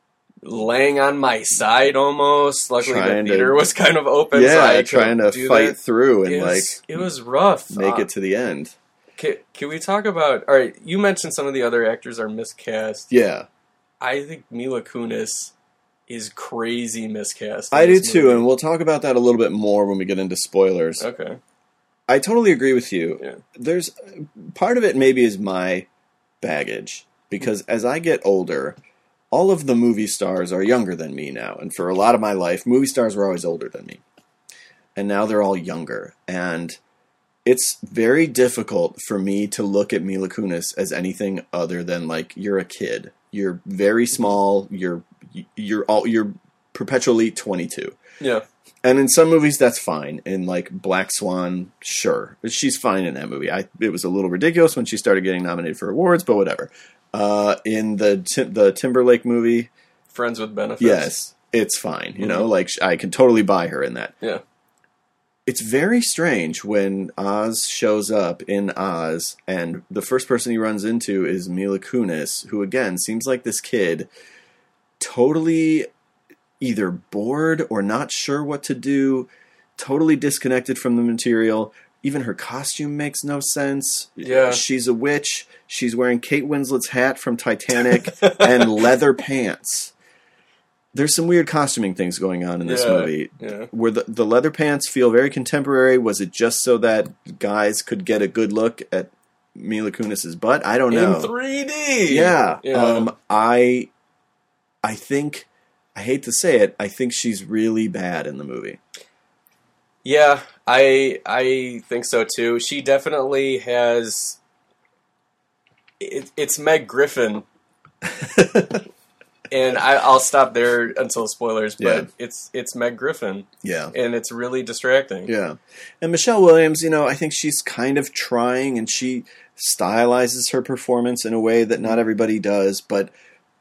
laying on my side almost. Luckily, Trying the to- theater was kind of open, so Yeah, I could trying to do fight that. through and It like was, it was rough. make Uh, it to the end. Can, can we talk about? All right, you mentioned some of the other actors are miscast. Yeah. I think Mila Kunis is crazy miscast. in I do this too, movie. and we'll talk about that a little bit more when we get into spoilers. Okay. I totally agree with you. Yeah. There's part of it maybe is my baggage, because as I get older, all of the movie stars are younger than me now, and for a lot of my life, movie stars were always older than me. And now they're all younger, and it's very difficult for me to look at Mila Kunis as anything other than like, you're a kid. You're very small, you're you're all you're perpetually twenty-two. Yeah. And in some movies, that's fine. In like Black Swan, sure, she's fine in that movie. I, it was a little ridiculous when she started getting nominated for awards, but whatever. Uh, in the Tim, the Timberlake movie, Friends with Benefits. yes, it's fine. You know, Mhm. like sh- I can totally buy her in that. Yeah. it's very strange when Oz shows up in Oz, and the first person he runs into is Mila Kunis, who again seems like this kid, totally either bored or not sure what to do, totally disconnected from the material. Even her costume makes no sense. Yeah. She's a witch. She's wearing Kate Winslet's hat from Titanic and leather pants. There's some weird costuming things going on in this yeah, movie. Yeah. Where the, the leather pants feel very contemporary. Was it just so that guys could get a good look at Mila Kunis's butt? I don't know. In three D! Yeah. yeah. Um, I, I think, I hate to say it, I think she's really bad in the movie. Yeah, I I think so too. She definitely has... It, it's Meg Griffin. And I, I'll stop there until spoilers, but Yeah. it's it's Meg Griffin. Yeah. And it's really distracting. Yeah. And Michelle Williams, you know, I think she's kind of trying, and she stylizes her performance in a way that not everybody does, but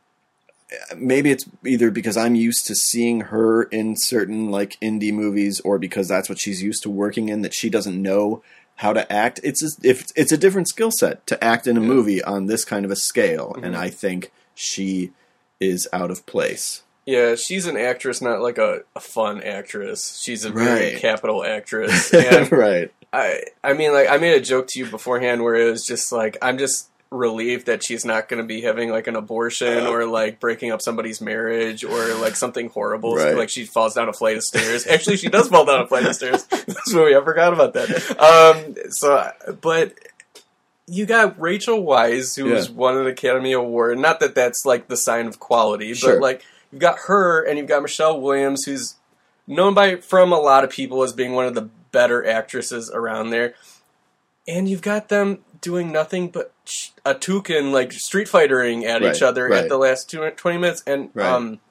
maybe it's either because I'm used to seeing her in certain, like, indie movies, or because that's what she's used to working in, that she doesn't know how to act. It's a, if it's a different skill set to act in a Yeah. movie on this kind of a scale, Mm-hmm. and I think she is out of place. Yeah, she's an actress, not like a, a fun actress. She's a very Right. capital actress. And Right. I I mean, like, I made a joke to you beforehand where it was just like, I'm just relieved that she's not going to be having like an abortion or like breaking up somebody's marriage or like something horrible. Right. Like she falls down a flight of stairs. Actually, she does fall down a flight of stairs. This movie, I forgot about that. Um, so, but you got Rachel Weisz, who Yeah. has won an Academy Award. Not that that's like the sign of quality, Sure. but like you've got her and you've got Michelle Williams, who's known by from a lot of people as being one of the better actresses around there. And you've got them doing nothing but sh- a toucan, like street fightering at Right, each other right. at the last two, twenty minutes. And Right. um,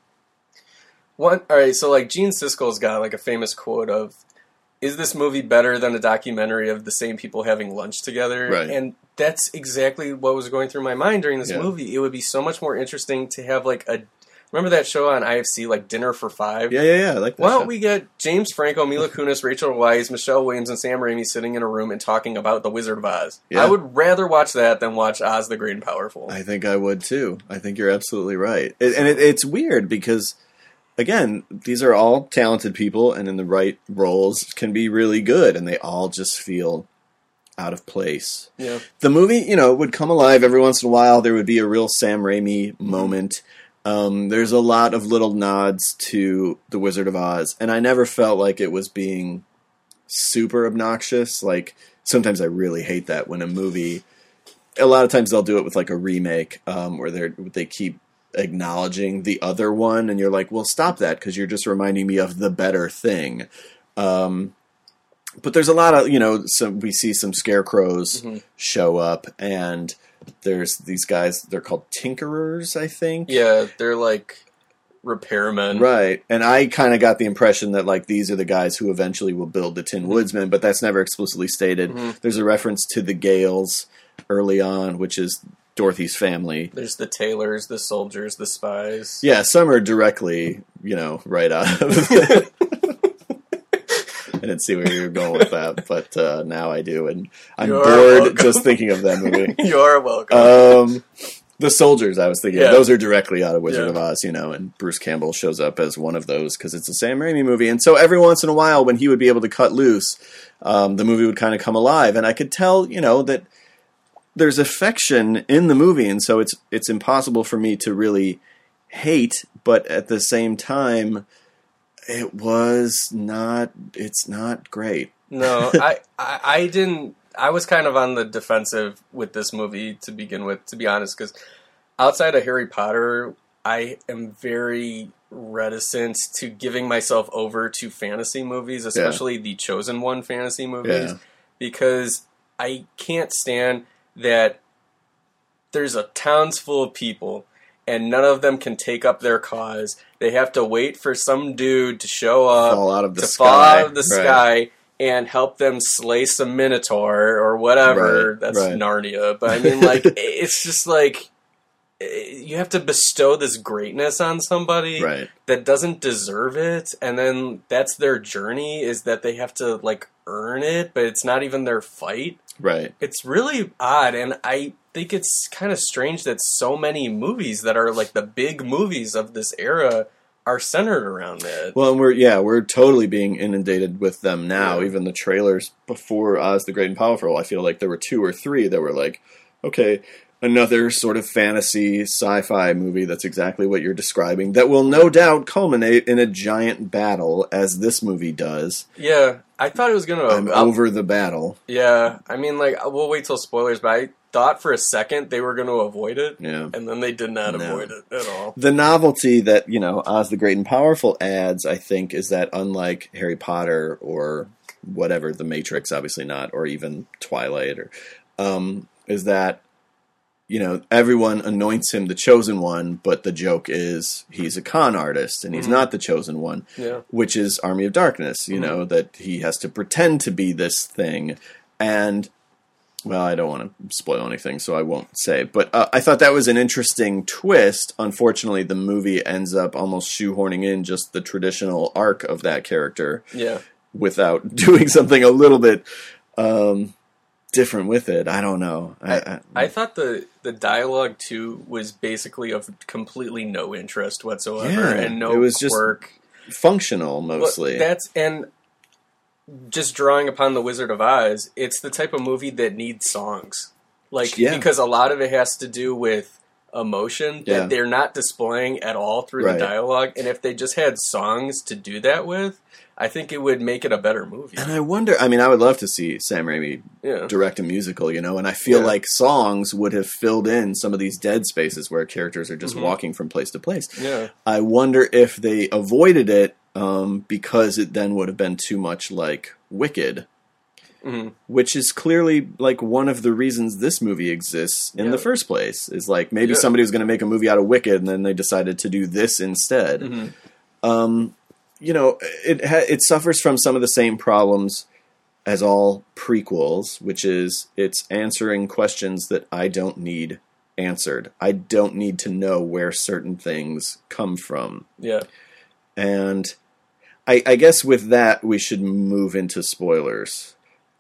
one, all right, so like Gene Siskel's got like a famous quote of, "Is this movie better than a documentary of the same people having lunch together?" Right. And that's exactly what was going through my mind during this Yeah. movie. It would be so much more interesting to have like a, remember that show on I F C, like Dinner for Five? Yeah, yeah, yeah. I like that. Why don't show. we get James Franco, Mila Kunis, Rachel Weisz, Michelle Williams, and Sam Raimi sitting in a room and talking about The Wizard of Oz? Yeah. I would rather watch that than watch Oz the Great and Powerful. I think I would too. I think you're absolutely right. It, and it, it's weird because, again, these are all talented people, and in the right roles can be really good, and they all just feel out of place. Yeah. The movie, you know, would come alive every once in a while. There would be a real Sam Raimi moment. Um, there's a lot of little nods to The Wizard of Oz, and I never felt like it was being super obnoxious. Like, sometimes I really hate that when a movie... A lot of times they'll do it with, like, a remake, um, where they they keep acknowledging the other one, and you're like, well, stop that, because you're just reminding me of the better thing. Um, but there's a lot of, you know, some we see some scarecrows Mhm. show up, and there's these guys, they're called tinkerers, I think. Yeah, they're like repairmen. Right. And I kind of got the impression that, like, these are the guys who eventually will build the Tin Woodsman, but that's never explicitly stated. Mhm. There's a reference to the Gales early on, which is Dorothy's family. There's the tailors, the soldiers, the spies. Yeah, some are directly, you know, right out of it. I didn't see where you were going with that, but uh, now I do, and I'm You're bored welcome. just thinking of that movie. You're welcome. Um, the soldiers, I was thinking, Yeah. those are directly out of Wizard Yeah. of Oz, you know, and Bruce Campbell shows up as one of those because it's a Sam Raimi movie. And so every once in a while, when he would be able to cut loose, um, the movie would kind of come alive, and I could tell, you know, that there's affection in the movie, and so it's it's impossible for me to really hate, but at the same time, it was not. It's not great. No, I, I, I didn't. I was kind of on the defensive with this movie to begin with, to be honest, because outside of Harry Potter, I am very reticent to giving myself over to fantasy movies, especially the Chosen One fantasy movies, Yeah. because I can't stand that there's a towns full of people and none of them can take up their cause. They have to wait for some dude to show up, Fall out of the to sky. fall out of the Right. sky and help them slay some minotaur or whatever. Right, That's right. Narnia. But I mean, like, it's just like, you have to bestow this greatness on somebody Right. that doesn't deserve it, and then that's their journey, is that they have to, like, earn it, but it's not even their fight. Right. It's really odd, and I think it's kind of strange that so many movies that are, like, the big movies of this era are centered around that. Well, and we're yeah, we're totally being inundated with them now. Yeah. Even the trailers before Oz the Great and Powerful, I feel like there were two or three that were like, okay, another sort of fantasy sci-fi movie that's exactly what you're describing that will no doubt culminate in a giant battle, as this movie does. Yeah, I thought it was going to... I'm over the battle. Yeah, I mean, like, we'll wait till spoilers, but I thought for a second they were going to avoid it, Yeah. and then they did not No. avoid it at all. The novelty that, you know, Oz the Great and Powerful adds, I think, is that unlike Harry Potter or whatever, The Matrix, obviously not, or even Twilight, or um, is that, you know, everyone anoints him the chosen one, but the joke is he's a con artist and he's Mhm. not the chosen one, Yeah. which is Army of Darkness, you Mhm. know, that he has to pretend to be this thing. And, well, I don't want to spoil anything, so I won't say. But uh, I thought that was an interesting twist. Unfortunately, the movie ends up almost shoehorning in just the traditional arc of that character Yeah. without doing something a little bit um, different with it. I don't know. I, I, I thought the, the dialogue, too, was basically of completely no interest whatsoever, Yeah, and no it was just quirk. functional But mostly. that's, and just drawing upon The Wizard of Oz, it's the type of movie that needs songs. Like, Yeah. because a lot of it has to do with emotion that Yeah. they're not displaying at all through Right. the dialogue, and if they just had songs to do that with, I think it would make it a better movie. And I wonder, I mean, I would love to see Sam Raimi Yeah. direct a musical, you know, and I feel Yeah. like songs would have filled in some of these dead spaces where characters are just Mhm. walking from place to place. Yeah. I wonder if they avoided it um, because it then would have been too much like Wicked, Mhm. which is clearly like one of the reasons this movie exists in Yeah. the first place. Is like maybe Yeah. somebody was going to make a movie out of Wicked and then they decided to do this instead. Mhm. Um, you know, it ha- it suffers from some of the same problems as all prequels, which is it's answering questions that I don't need answered. I don't need to know where certain things come from. Yeah. And I, I guess with that, we should move into spoilers.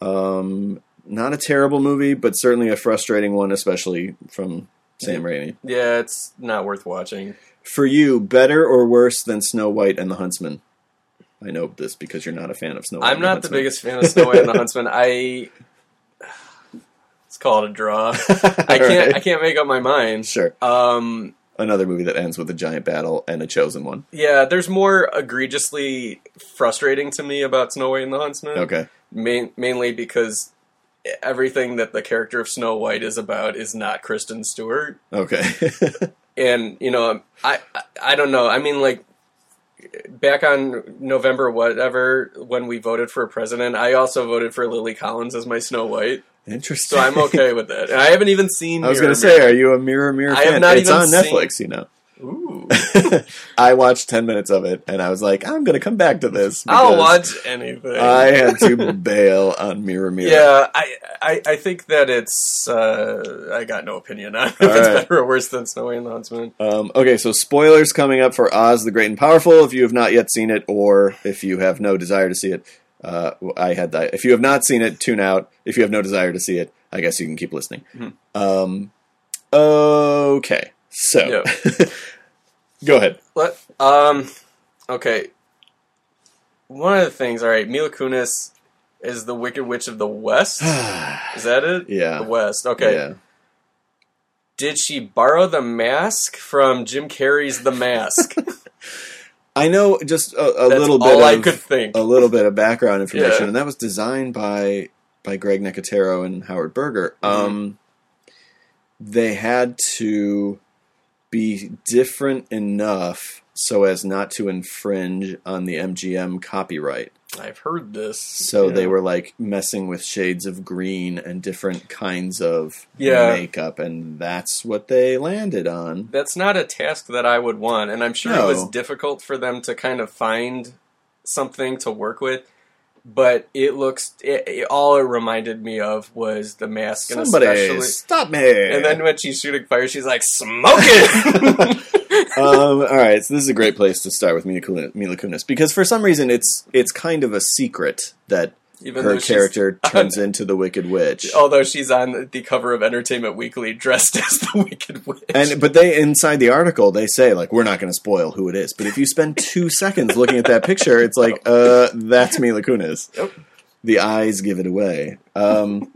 Um, not a terrible movie, but certainly a frustrating one, especially from Sam Raimi. Yeah, it's not worth watching. For you, better or worse than Snow White and the Huntsman? I know this because you're not a fan of Snow White. I'm and the not the Huntsman. biggest fan of Snow White and the Huntsman. I let's call it a draw. I can't. Alright. I can't make up my mind. Sure. Um. Another movie that ends with a giant battle and a chosen one. Yeah. There's more egregiously frustrating to me about Snow White and the Huntsman. Okay. Main, mainly because everything that the character of Snow White is about is not Kristen Stewart. Okay. And you know, I, I I don't know. I mean, like back on November whatever when we voted for a president, I also voted for Lily Collins as my Snow White. Interesting. So I'm okay with that. And I haven't even seen. I was Mirror going to say, Mirror. are you a Mirror Mirror I fan? have not it's even on seen- Netflix, you know. Ooh. I watched ten minutes of it, and I was like, I'm going to come back to this. I'll because watch anything. I had to bail on Mirror Mirror. Yeah, I, I I think that it's. Uh, I got no opinion on if All it's right. better or worse than Snow White and the Huntsman. Um, okay, so spoilers coming up for Oz the Great and Powerful. If you have not yet seen it, or if you have no desire to see it, uh, I had that. If you have not seen it, tune out. If you have no desire to see it, I guess you can keep listening. Mhm. Um, okay, so go ahead. What? Um. Okay. One of the things. All right, Mila Kunis is the Wicked Witch of the West. Is that it? Yeah. The West. Okay. Yeah. Did she borrow the mask from Jim Carrey's The Mask? I know just a, a That's little all bit. I of, could think. A little bit of background information, Yeah. and that was designed by by Greg Nicotero and Howard Berger. Mhm. Um, they had to be different enough so as not to infringe on the M G M copyright. I've heard this. So Yeah. they were like messing with shades of green and different kinds of Yeah. makeup, and that's what they landed on. That's not a task that I would want, and I'm sure No. it was difficult for them to kind of find something to work with. but it looks it, it, all it reminded me of was the mask, and Somebody especially stop me. And then when she's shooting fire, she's like, "Smoke it." um, all right, so this is a great place to start with Mila Kunis, Mila Kunis because for some reason it's it's kind of a secret that Even her character turns on, into the Wicked Witch. Although she's on the cover of Entertainment Weekly dressed as the Wicked Witch. And but they inside the article they say like we're not going to spoil who it is. But if you spend two seconds looking at that picture, it's like uh that's Mila Kunis. Yep. The eyes give it away. Um,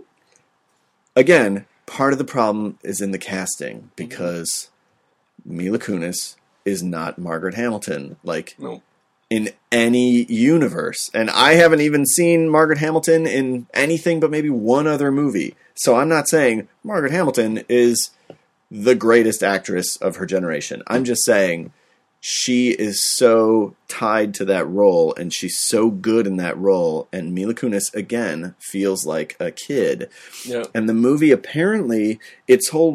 again, part of the problem is in the casting because mm-hmm. Mila Kunis is not Margaret Hamilton. Like. Nope. In any universe. And I haven't even seen Margaret Hamilton in anything but maybe one other movie. So I'm not saying Margaret Hamilton is the greatest actress of her generation. I'm just saying she is so tied to that role and she's so good in that role. And Mila Kunis, again, feels like a kid. Yeah. And the movie, apparently, its whole...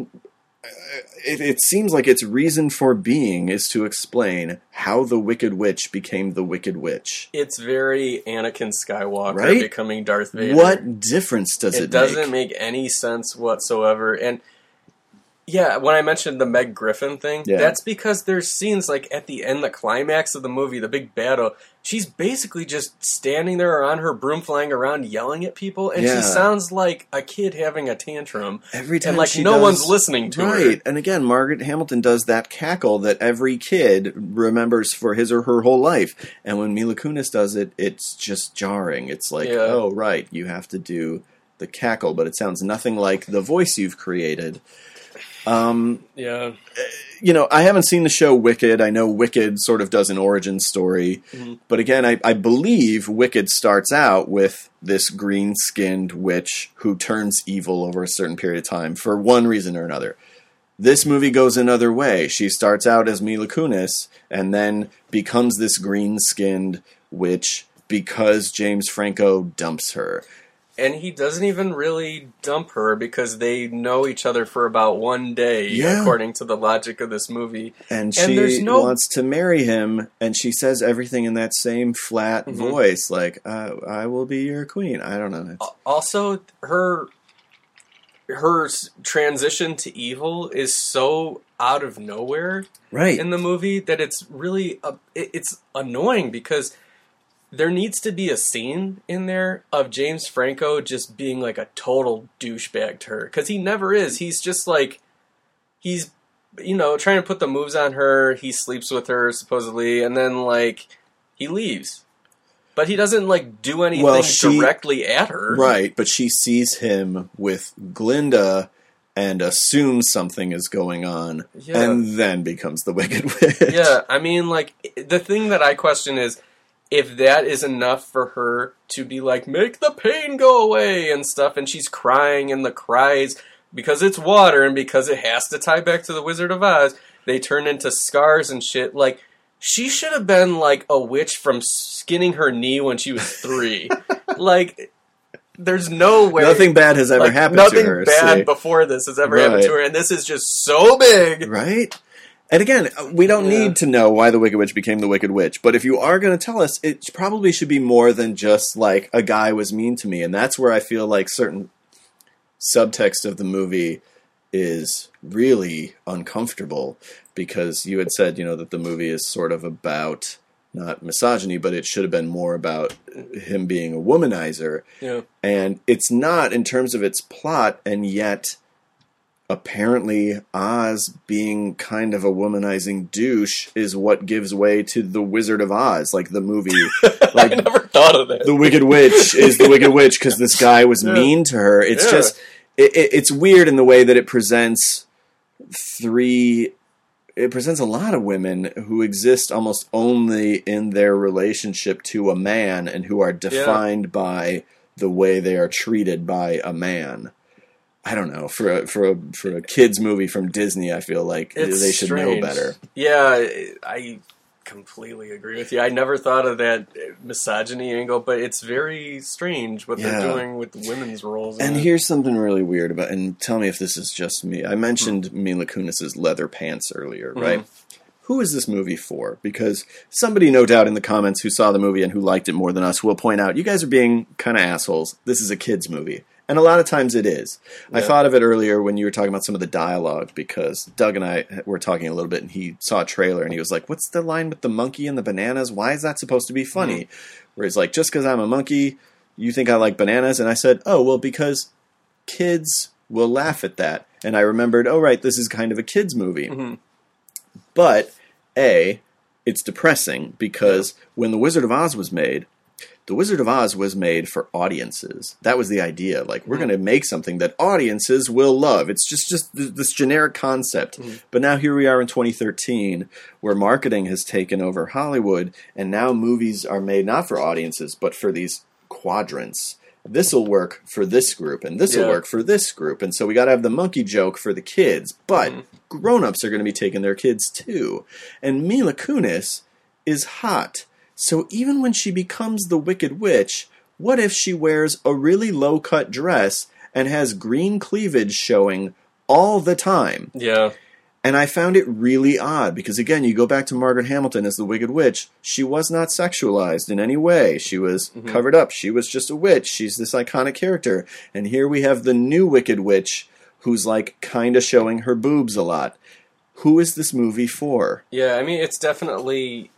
It, it seems like its reason for being is to explain how the Wicked Witch became the Wicked Witch. It's very Anakin Skywalker right? becoming Darth Vader. What difference does it, it make? It doesn't make any sense whatsoever. And yeah, when I mentioned the Meg Griffin thing, yeah. that's because there's scenes like at the end, the climax of the movie, the big battle, she's basically just standing there on her broom flying around yelling at people, and yeah. she sounds like a kid having a tantrum. Every time and like she no does, one's listening to right. her. Right, and again, Margaret Hamilton does that cackle that every kid remembers for his or her whole life. And when Mila Kunis does it, it's just jarring. It's like, yeah. oh, right, you have to do the cackle, but it sounds nothing like the voice you've created. Um, yeah. You know, I haven't seen the show Wicked. I know Wicked sort of does an origin story. Mm-hmm. But again, I, I believe Wicked starts out with this green-skinned witch who turns evil over a certain period of time for one reason or another. This movie goes another way. She starts out as Mila Kunis and then becomes this green-skinned witch because James Franco dumps her. And he doesn't even really dump her because they know each other for about one day, yeah. according to the logic of this movie. And, and she no... wants to marry him, and she says everything in that same flat mm-hmm. voice, like, uh, I will be your queen. I don't know. It's... Also, her her transition to evil is so out of nowhere right. in the movie that it's really uh, it, it's annoying because... There needs to be a scene in there of James Franco just being like a total douchebag to her. Because he never is. He's just like, he's, you know, trying to put the moves on her. He sleeps with her, supposedly. And then, like, he leaves. But he doesn't, like, do anything well, she, directly at her. Right, but she sees him with Glinda and assumes something is going on. Yeah. And then becomes the Wicked Witch. Yeah, I mean, like, the thing that I question is, if that is enough for her to be like, make the pain go away and stuff, and she's crying, and the cries, because it's water and because it has to tie back to the Wizard of Oz, they turn into scars and shit. Like, she should have been like a witch from skinning her knee when she was three. Like, there's no way. Nothing bad has ever like, happened to her. Nothing bad see. before this has ever right. happened to her, and this is just so big. Right? And again, we don't yeah. need to know why the Wicked Witch became the Wicked Witch, but if you are going to tell us, it probably should be more than just like a guy was mean to me, and that's where I feel like certain subtext of the movie is really uncomfortable, because you had said, you know, that the movie is sort of about not misogyny, but it should have been more about him being a womanizer. Yeah. And it's not in terms of its plot, and yet apparently Oz being kind of a womanizing douche is what gives way to the Wizard of Oz, like the movie. Like, I never thought of that. The Wicked Witch is the Wicked Witch because this guy was yeah. mean to her. It's yeah. just, it, it, it's weird in the way that it presents three, it presents a lot of women who exist almost only in their relationship to a man and who are defined yeah. by the way they are treated by a man. I don't know, for a, for a, for a kids movie from Disney, I feel like it's they should strange. know better. Yeah, I completely agree with you. I never thought of that misogyny angle, but it's very strange what yeah. they're doing with women's roles. And here's something really weird about, and tell me if this is just me. I mentioned mm-hmm. Mila Kunis's leather pants earlier, right? Mm-hmm. who is this movie for? Because somebody, no doubt, in the comments who saw the movie and who liked it more than us will point out, you guys are being kind of assholes. This is a kid's movie. And a lot of times it is. Yeah. I thought of it earlier when you were talking about some of the dialogue, because Doug and I were talking a little bit, and he saw a trailer, and he was like, what's the line with the monkey and the bananas? Why is that supposed to be funny? Mm-hmm. Where he's like, just because I'm a monkey, you think I like bananas? And I said, oh, well, because kids will laugh at that. And I remembered, oh, right, this is kind of a kid's movie. Mm-hmm. But, A, it's depressing, because when The Wizard of Oz was made, The Wizard of Oz was made for audiences. That was the idea. Like, we're mm-hmm. going to make something that audiences will love. It's just, just th- this generic concept. Mm-hmm. But now here we are in twenty thirteen, where marketing has taken over Hollywood, and now movies are made not for audiences, but for these quadrants. This will work for this group, and this will yeah. work for this group. And so we got to have the monkey joke for the kids. But mm-hmm. grown-ups are going to be taking their kids, too. And Mila Kunis is hot. So even when she becomes the Wicked Witch, what if she wears a really low-cut dress and has green cleavage showing all the time? Yeah. And I found it really odd, because again, you go back to Margaret Hamilton as the Wicked Witch, she was not sexualized in any way. She was mm-hmm. covered up. She was just a witch. She's this iconic character. And here we have the new Wicked Witch, who's like kind of showing her boobs a lot. Who is this movie for? Yeah, I mean, it's definitely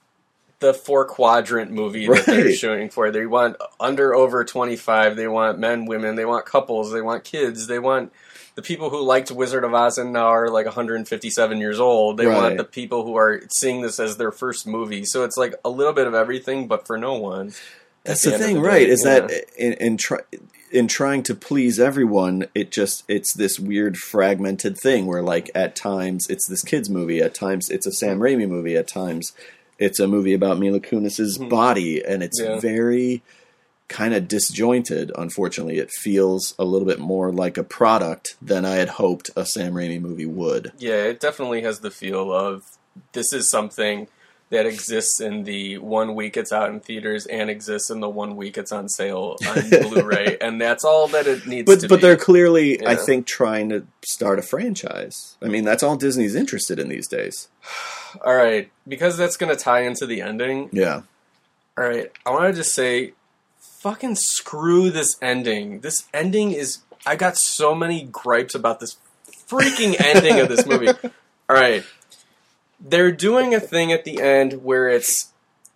the four quadrant movie that right. they're shooting for. They want under over twenty-five. They want men, women. They want couples. They want kids. They want the people who liked Wizard of Oz and now are like one hundred fifty-seven years old. They right. want the people who are seeing this as their first movie. So it's like a little bit of everything, but for no one. That's the, the thing, the right? Is yeah. that in in, try, in trying to please everyone, it just it's this weird fragmented thing where, like, at times it's this kids movie, at times it's a Sam Raimi movie, at times it's a movie about Mila Kunis's mm-hmm. body, and it's yeah. very kind of disjointed. Unfortunately, it feels a little bit more like a product than I had hoped a Sam Raimi movie would. Yeah, it definitely has the feel of this is something that exists in the one week it's out in theaters and exists in the one week it's on sale on Blu-ray, and that's all that it needs but, to but be. But they're clearly, yeah. I think, trying to start a franchise. I mean, that's all Disney's interested in these days. All right, because that's going to tie into the ending. Yeah. All right, I want to just say, fucking screw this ending. This ending is... I got so many gripes about this freaking ending of this movie. All right. They're doing a thing at the end where it's...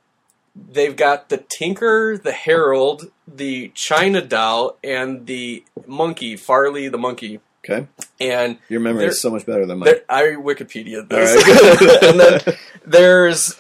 They've got the Tinker, the Herald, the China doll, and the monkey, Farley the monkey. Okay. And your memory is so much better than mine. I Wikipedia this. Right. And then there's...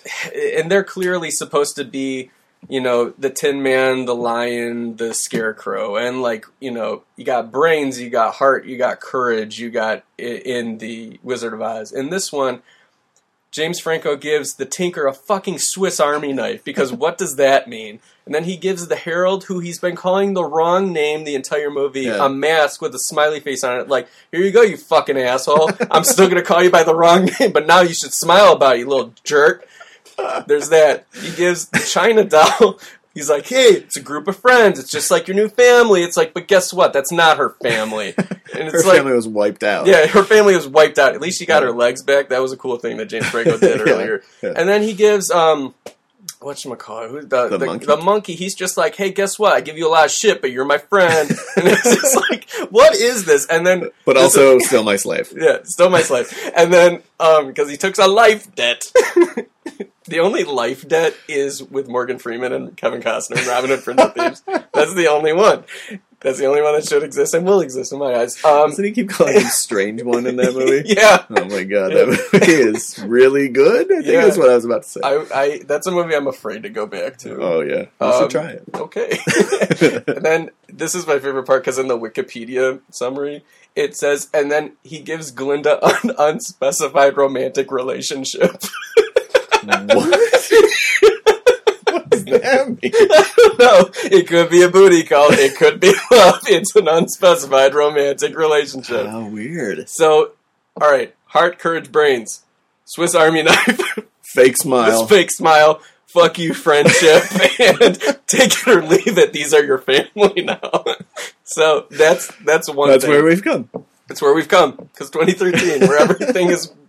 And they're clearly supposed to be... You know, the Tin Man, the Lion, the Scarecrow, and, like, you know, you got brains, you got heart, you got courage, you got in the Wizard of Oz. In this one, James Franco gives the Tinker a fucking Swiss Army knife, because what does that mean? And then he gives the Herald, who he's been calling the wrong name the entire movie, yeah. a mask with a smiley face on it. Like, here you go, you fucking asshole. I'm still going to call you by the wrong name, but now you should smile about it, you little jerk. There's that. He gives the China doll. He's like, hey, it's a group of friends. It's just like your new family. It's like, but guess what? That's not her family. And it's her like, family was wiped out. Yeah, her family was wiped out. At least she got her legs back. That was a cool thing that James Franco did yeah, earlier. Yeah. And then he gives, um, whatchamacallit, the, the, the, monkey? the monkey. He's just like, hey, guess what? I give you a lot of shit, but you're my friend. And it's just like, what is this? And then, but also is, still my slave. Yeah, still my slave. And then, um, because he took a life debt. The only life debt is with Morgan Freeman and Kevin Costner and Robin Hood, Prince of Thieves. That's the only one. That's the only one that should exist and will exist in my eyes. Um, Doesn't he keep calling him Strange One in that movie? Yeah. Oh my god, that movie is really good. I think yeah. that's what I was about to say. I, I that's a movie I'm afraid to go back to. Oh yeah, you um, should try it. Okay. And then this is my favorite part because in the Wikipedia summary it says, and then he gives Glinda an unspecified romantic relationship. What? What does that mean? I don't know. It could be a booty call. It could be love. It's an unspecified romantic relationship. How weird. So, all right. Heart, courage, brains. Swiss Army knife. Fake smile. This fake smile. Fuck you, friendship. And take it or leave it. These are your family now. So that's that's one That's thing. where we've come. It's where we've come. Because twenty thirteen, where everything is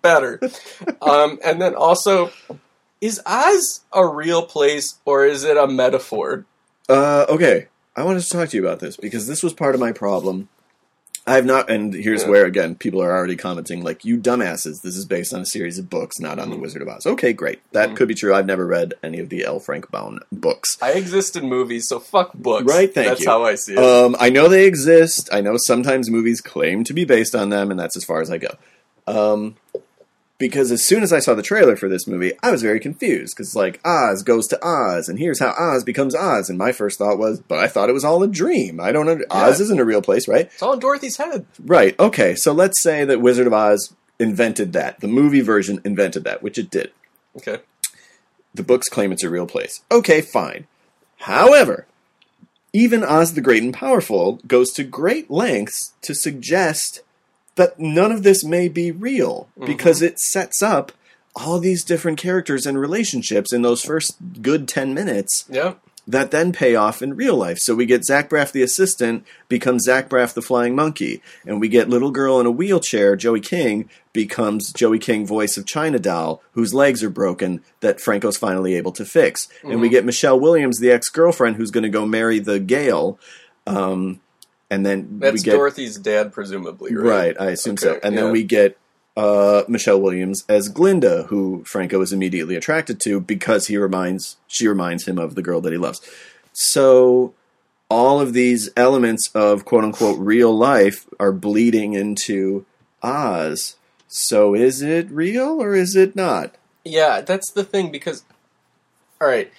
better. Um, and then also, is Oz a real place or is it a metaphor? Uh, okay, I wanted to talk to you about this because this was part of my problem. I have not, and here's Yeah. where, again, people are already commenting, like, you dumbasses, this is based on a series of books, not on The Wizard of Oz. Okay, great. That Mhm. could be true. I've never read any of the L. Frank Baum books. I exist in movies, so fuck books. Right, thank That's you. how I see it. Um, I know they exist. I know sometimes movies claim to be based on them, and that's as far as I go. Um, because as soon as I saw the trailer for this movie, I was very confused. Because, like, Oz goes to Oz, and here's how Oz becomes Oz. And my first thought was, but I thought it was all a dream. I don't know. Yeah. Oz isn't a real place, right? It's all in Dorothy's head. Right, okay. So let's say that Wizard of Oz invented that. The movie version invented that, which it did. Okay. The books claim it's a real place. Okay, fine. However, even Oz the Great and Powerful goes to great lengths to suggest that none of this may be real, because it sets up all these different characters and relationships in those first good ten minutes Yeah. that then pay off in real life. So we get Zach Braff the assistant becomes Zach Braff the flying monkey, and we get little girl in a wheelchair, Joey King, becomes Joey King, voice of China Doll, whose legs are broken that Franco's finally able to fix. Mm-hmm. And we get Michelle Williams, the ex-girlfriend, who's going to go marry the Gale. Um, and then That's we get Dorothy's dad, presumably, right? Right, I assume Okay, so. And yeah. then we get uh, Michelle Williams as Glinda, who Franco is immediately attracted to because he reminds she reminds him of the girl that he loves. So all of these elements of quote unquote real life are bleeding into Oz. So is it real or is it not? Yeah, that's the thing, because, all right,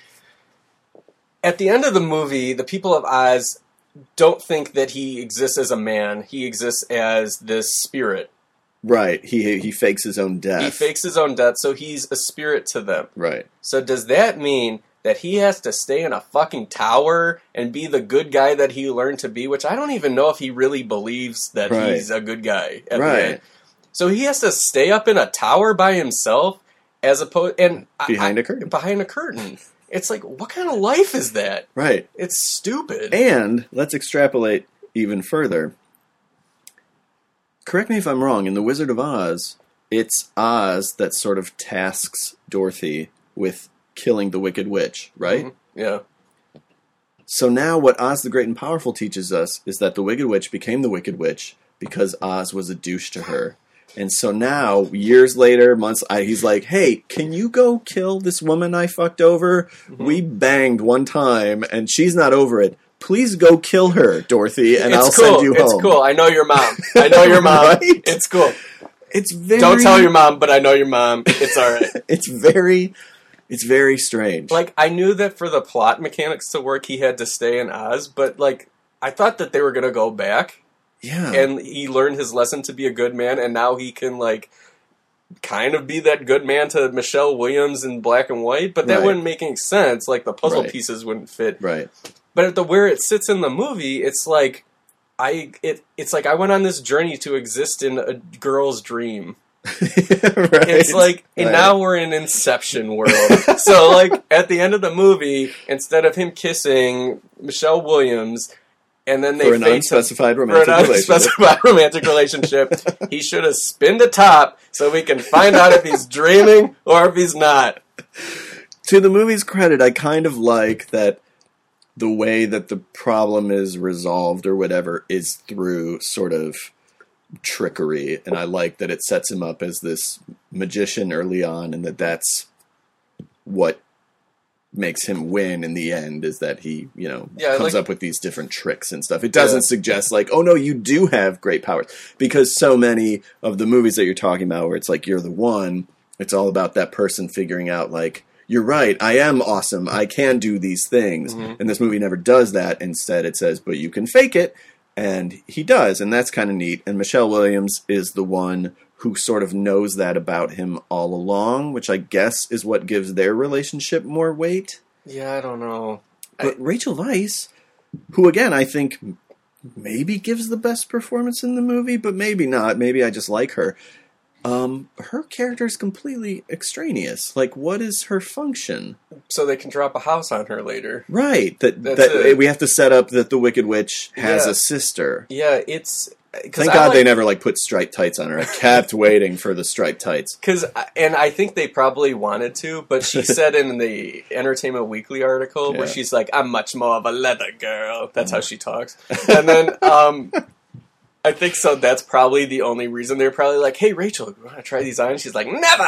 at the end of the movie, the people of Oz don't think that he exists as a man. He exists as this spirit. Right. He he fakes his own death. He fakes his own death, so he's a spirit to them. Right. So does that mean that he has to stay in a fucking tower and be the good guy that he learned to be? Which I don't even know if he really believes that Right. he's a good guy at the Right. end. So he has to stay up in a tower by himself, as opposed and Behind I, a curtain. Behind a curtain. It's like, what kind of life is that? Right. It's stupid. And let's extrapolate even further. Correct me if I'm wrong, in The Wizard of Oz, it's Oz that sort of tasks Dorothy with killing the Wicked Witch, right? Mhm. Yeah. So now what Oz the Great and Powerful teaches us is that the Wicked Witch became the Wicked Witch because Oz was a douche to her. And so now, years later, months, I, he's like, hey, can you go kill this woman I fucked over? Mm-hmm. We banged one time, and she's not over it. Please go kill her, Dorothy, and it's I'll cool. send you It's home. cool. I know your mom. I know your mom. Right? It's cool. It's very... Don't tell your mom, but I know your mom. It's all right. It's very... It's very strange. Like, I knew that for the plot mechanics to work, he had to stay in Oz, but, like, I thought that they were going to go back. Yeah. And he learned his lesson to be a good man, and now he can, like, kind of be that good man to Michelle Williams in Black and White, but that Right. wouldn't make any sense. Like, the puzzle Right. pieces wouldn't fit. Right. But at the where it sits in the movie, it's like I it it's like I went on this journey to exist in a girl's dream. Right. It's like, and Right. now we're in Inception world. So, like, at the end of the movie, instead of him kissing Michelle Williams, and then they For an fake unspecified for romantic an relationship. unspecified romantic relationship, he should have spinned the top so we can find out if he's dreaming or if he's not. To the movie's credit, I kind of like that the way that the problem is resolved or whatever is through sort of trickery, and I like that it sets him up as this magician early on, and that that's what makes him win in the end, is that he, you know, Yeah, comes like- up with these different tricks and stuff. It doesn't Yeah. suggest like, oh no, you do have great powers, because so many of the movies that you're talking about where it's like you're the one, it's all about that person figuring out like, you're right, I am awesome, I can do these things. Mhm. And this movie never does that. Instead it says, but you can fake it. And he does, and that's kind of neat. And Michelle Williams is the one who sort of knows that about him all along, which I guess is what gives their relationship more weight. Yeah, I don't know. But Rachel Weisz, who again I think maybe gives the best performance in the movie, but maybe not. Maybe I just like her. Um, her character is completely extraneous. Like, what is her function? So they can drop a house on her later. Right. That That's that it. we have to set up that the Wicked Witch has Yeah. a sister. Yeah, it's Thank God like, they never like put striped tights on her. I kept waiting for the striped tights. Cause, and I think they probably wanted to, but she said in the Entertainment Weekly article yeah. where she's like, "I'm much more of a leather girl." That's mm. how she talks. And then um, I think so. That's probably the only reason they're probably like, "Hey, Rachel, you want to try these on?" And she's like, "Never."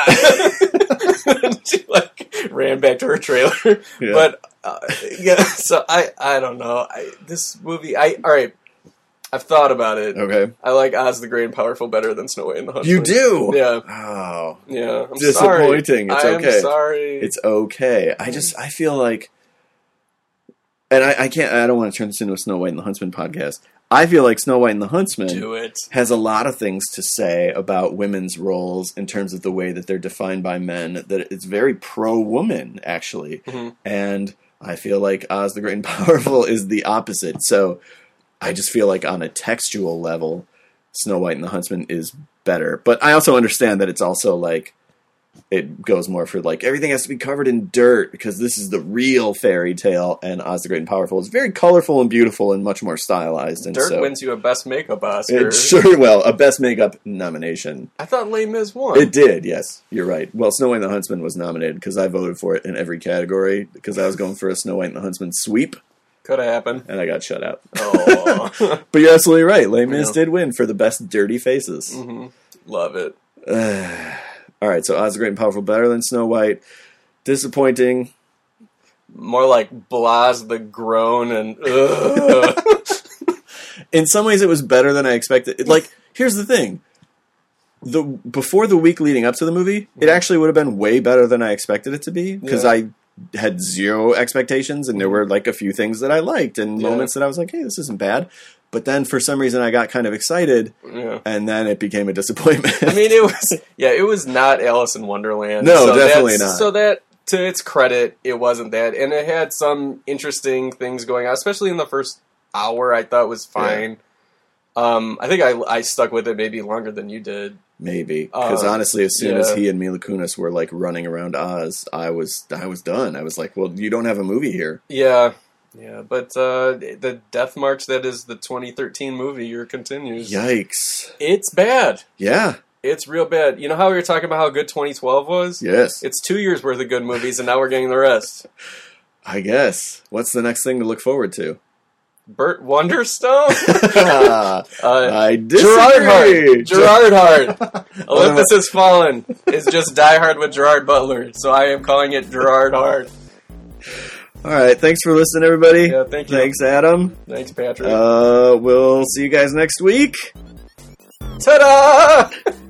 And she like ran back to her trailer. Yeah. But uh, yeah, so I I don't know. I, this movie, I all right. I've thought about it. Okay. I like Oz the Great and Powerful better than Snow White and the Huntsman. You do? Yeah. Oh. Yeah. I'm disappointing. Sorry. It's okay. I'm sorry. It's okay. I just, I feel like, and I, I can't, I don't want to turn this into a Snow White and the Huntsman podcast. I feel like Snow White and the Huntsman do it. has a lot of things to say about women's roles in terms of the way that they're defined by men, that it's very pro-woman, actually. Mm-hmm. And I feel like Oz the Great and Powerful is the opposite. So, I just feel like on a textual level, Snow White and the Huntsman is better. But I also understand that it's also like, it goes more for like, everything has to be covered in dirt because this is the real fairy tale. And Oz the Great and Powerful is very colorful and beautiful and much more stylized. And dirt so, wins you a Best Makeup Oscar. It sure will. A Best Makeup nomination. I thought Les Mis won. It did, yes. You're right. Well, Snow White and the Huntsman was nominated because I voted for it in every category because I was going for a Snow White and the Huntsman sweep. Could have happened. And I got shut out. Oh. But you're absolutely right. Les Mis yeah. did win for the best dirty faces. Mm-hmm. Love it. Uh, all right, so Oz the Great and Powerful better than Snow White. Disappointing. More like Blas the Groan and... Uh. In some ways, it was better than I expected. Like, here's the thing. The Before the week leading up to the movie, it actually would have been way better than I expected it to be. Because yeah. I... had zero expectations, and there were like a few things that I liked and yeah. moments that I was like, hey, this isn't bad. But then for some reason I got kind of excited, yeah. and then it became a disappointment. I mean, it was, yeah, it was not Alice in Wonderland. No, so definitely not. So that, to its credit, it wasn't that. And it had some interesting things going on, especially in the first hour I thought was fine. Yeah. Um, I think I, I stuck with it maybe longer than you did. Maybe, because uh, honestly, as soon yeah. as he and Mila Kunis were like running around Oz, I was I was done. I was like, "Well, you don't have a movie here." Yeah, yeah, but uh, the death march that is the twenty thirteen movie year continues. Yikes! It's bad. Yeah, it's real bad. You know how we were talking about how good twenty twelve was? Yes, it's two years worth of good movies, and now we're getting the rest. I guess. What's the next thing to look forward to? Burt Wonderstone? uh, I disagree. Gerard Hart. Gerard Hart. Olympus Has Fallen is just Die Hard with Gerard Butler, so I am calling it Gerard Hart. All right, thanks for listening, everybody. Yeah, thank you. Thanks, Adam. Thanks, Patrick. Uh, we'll see you guys next week. Ta-da!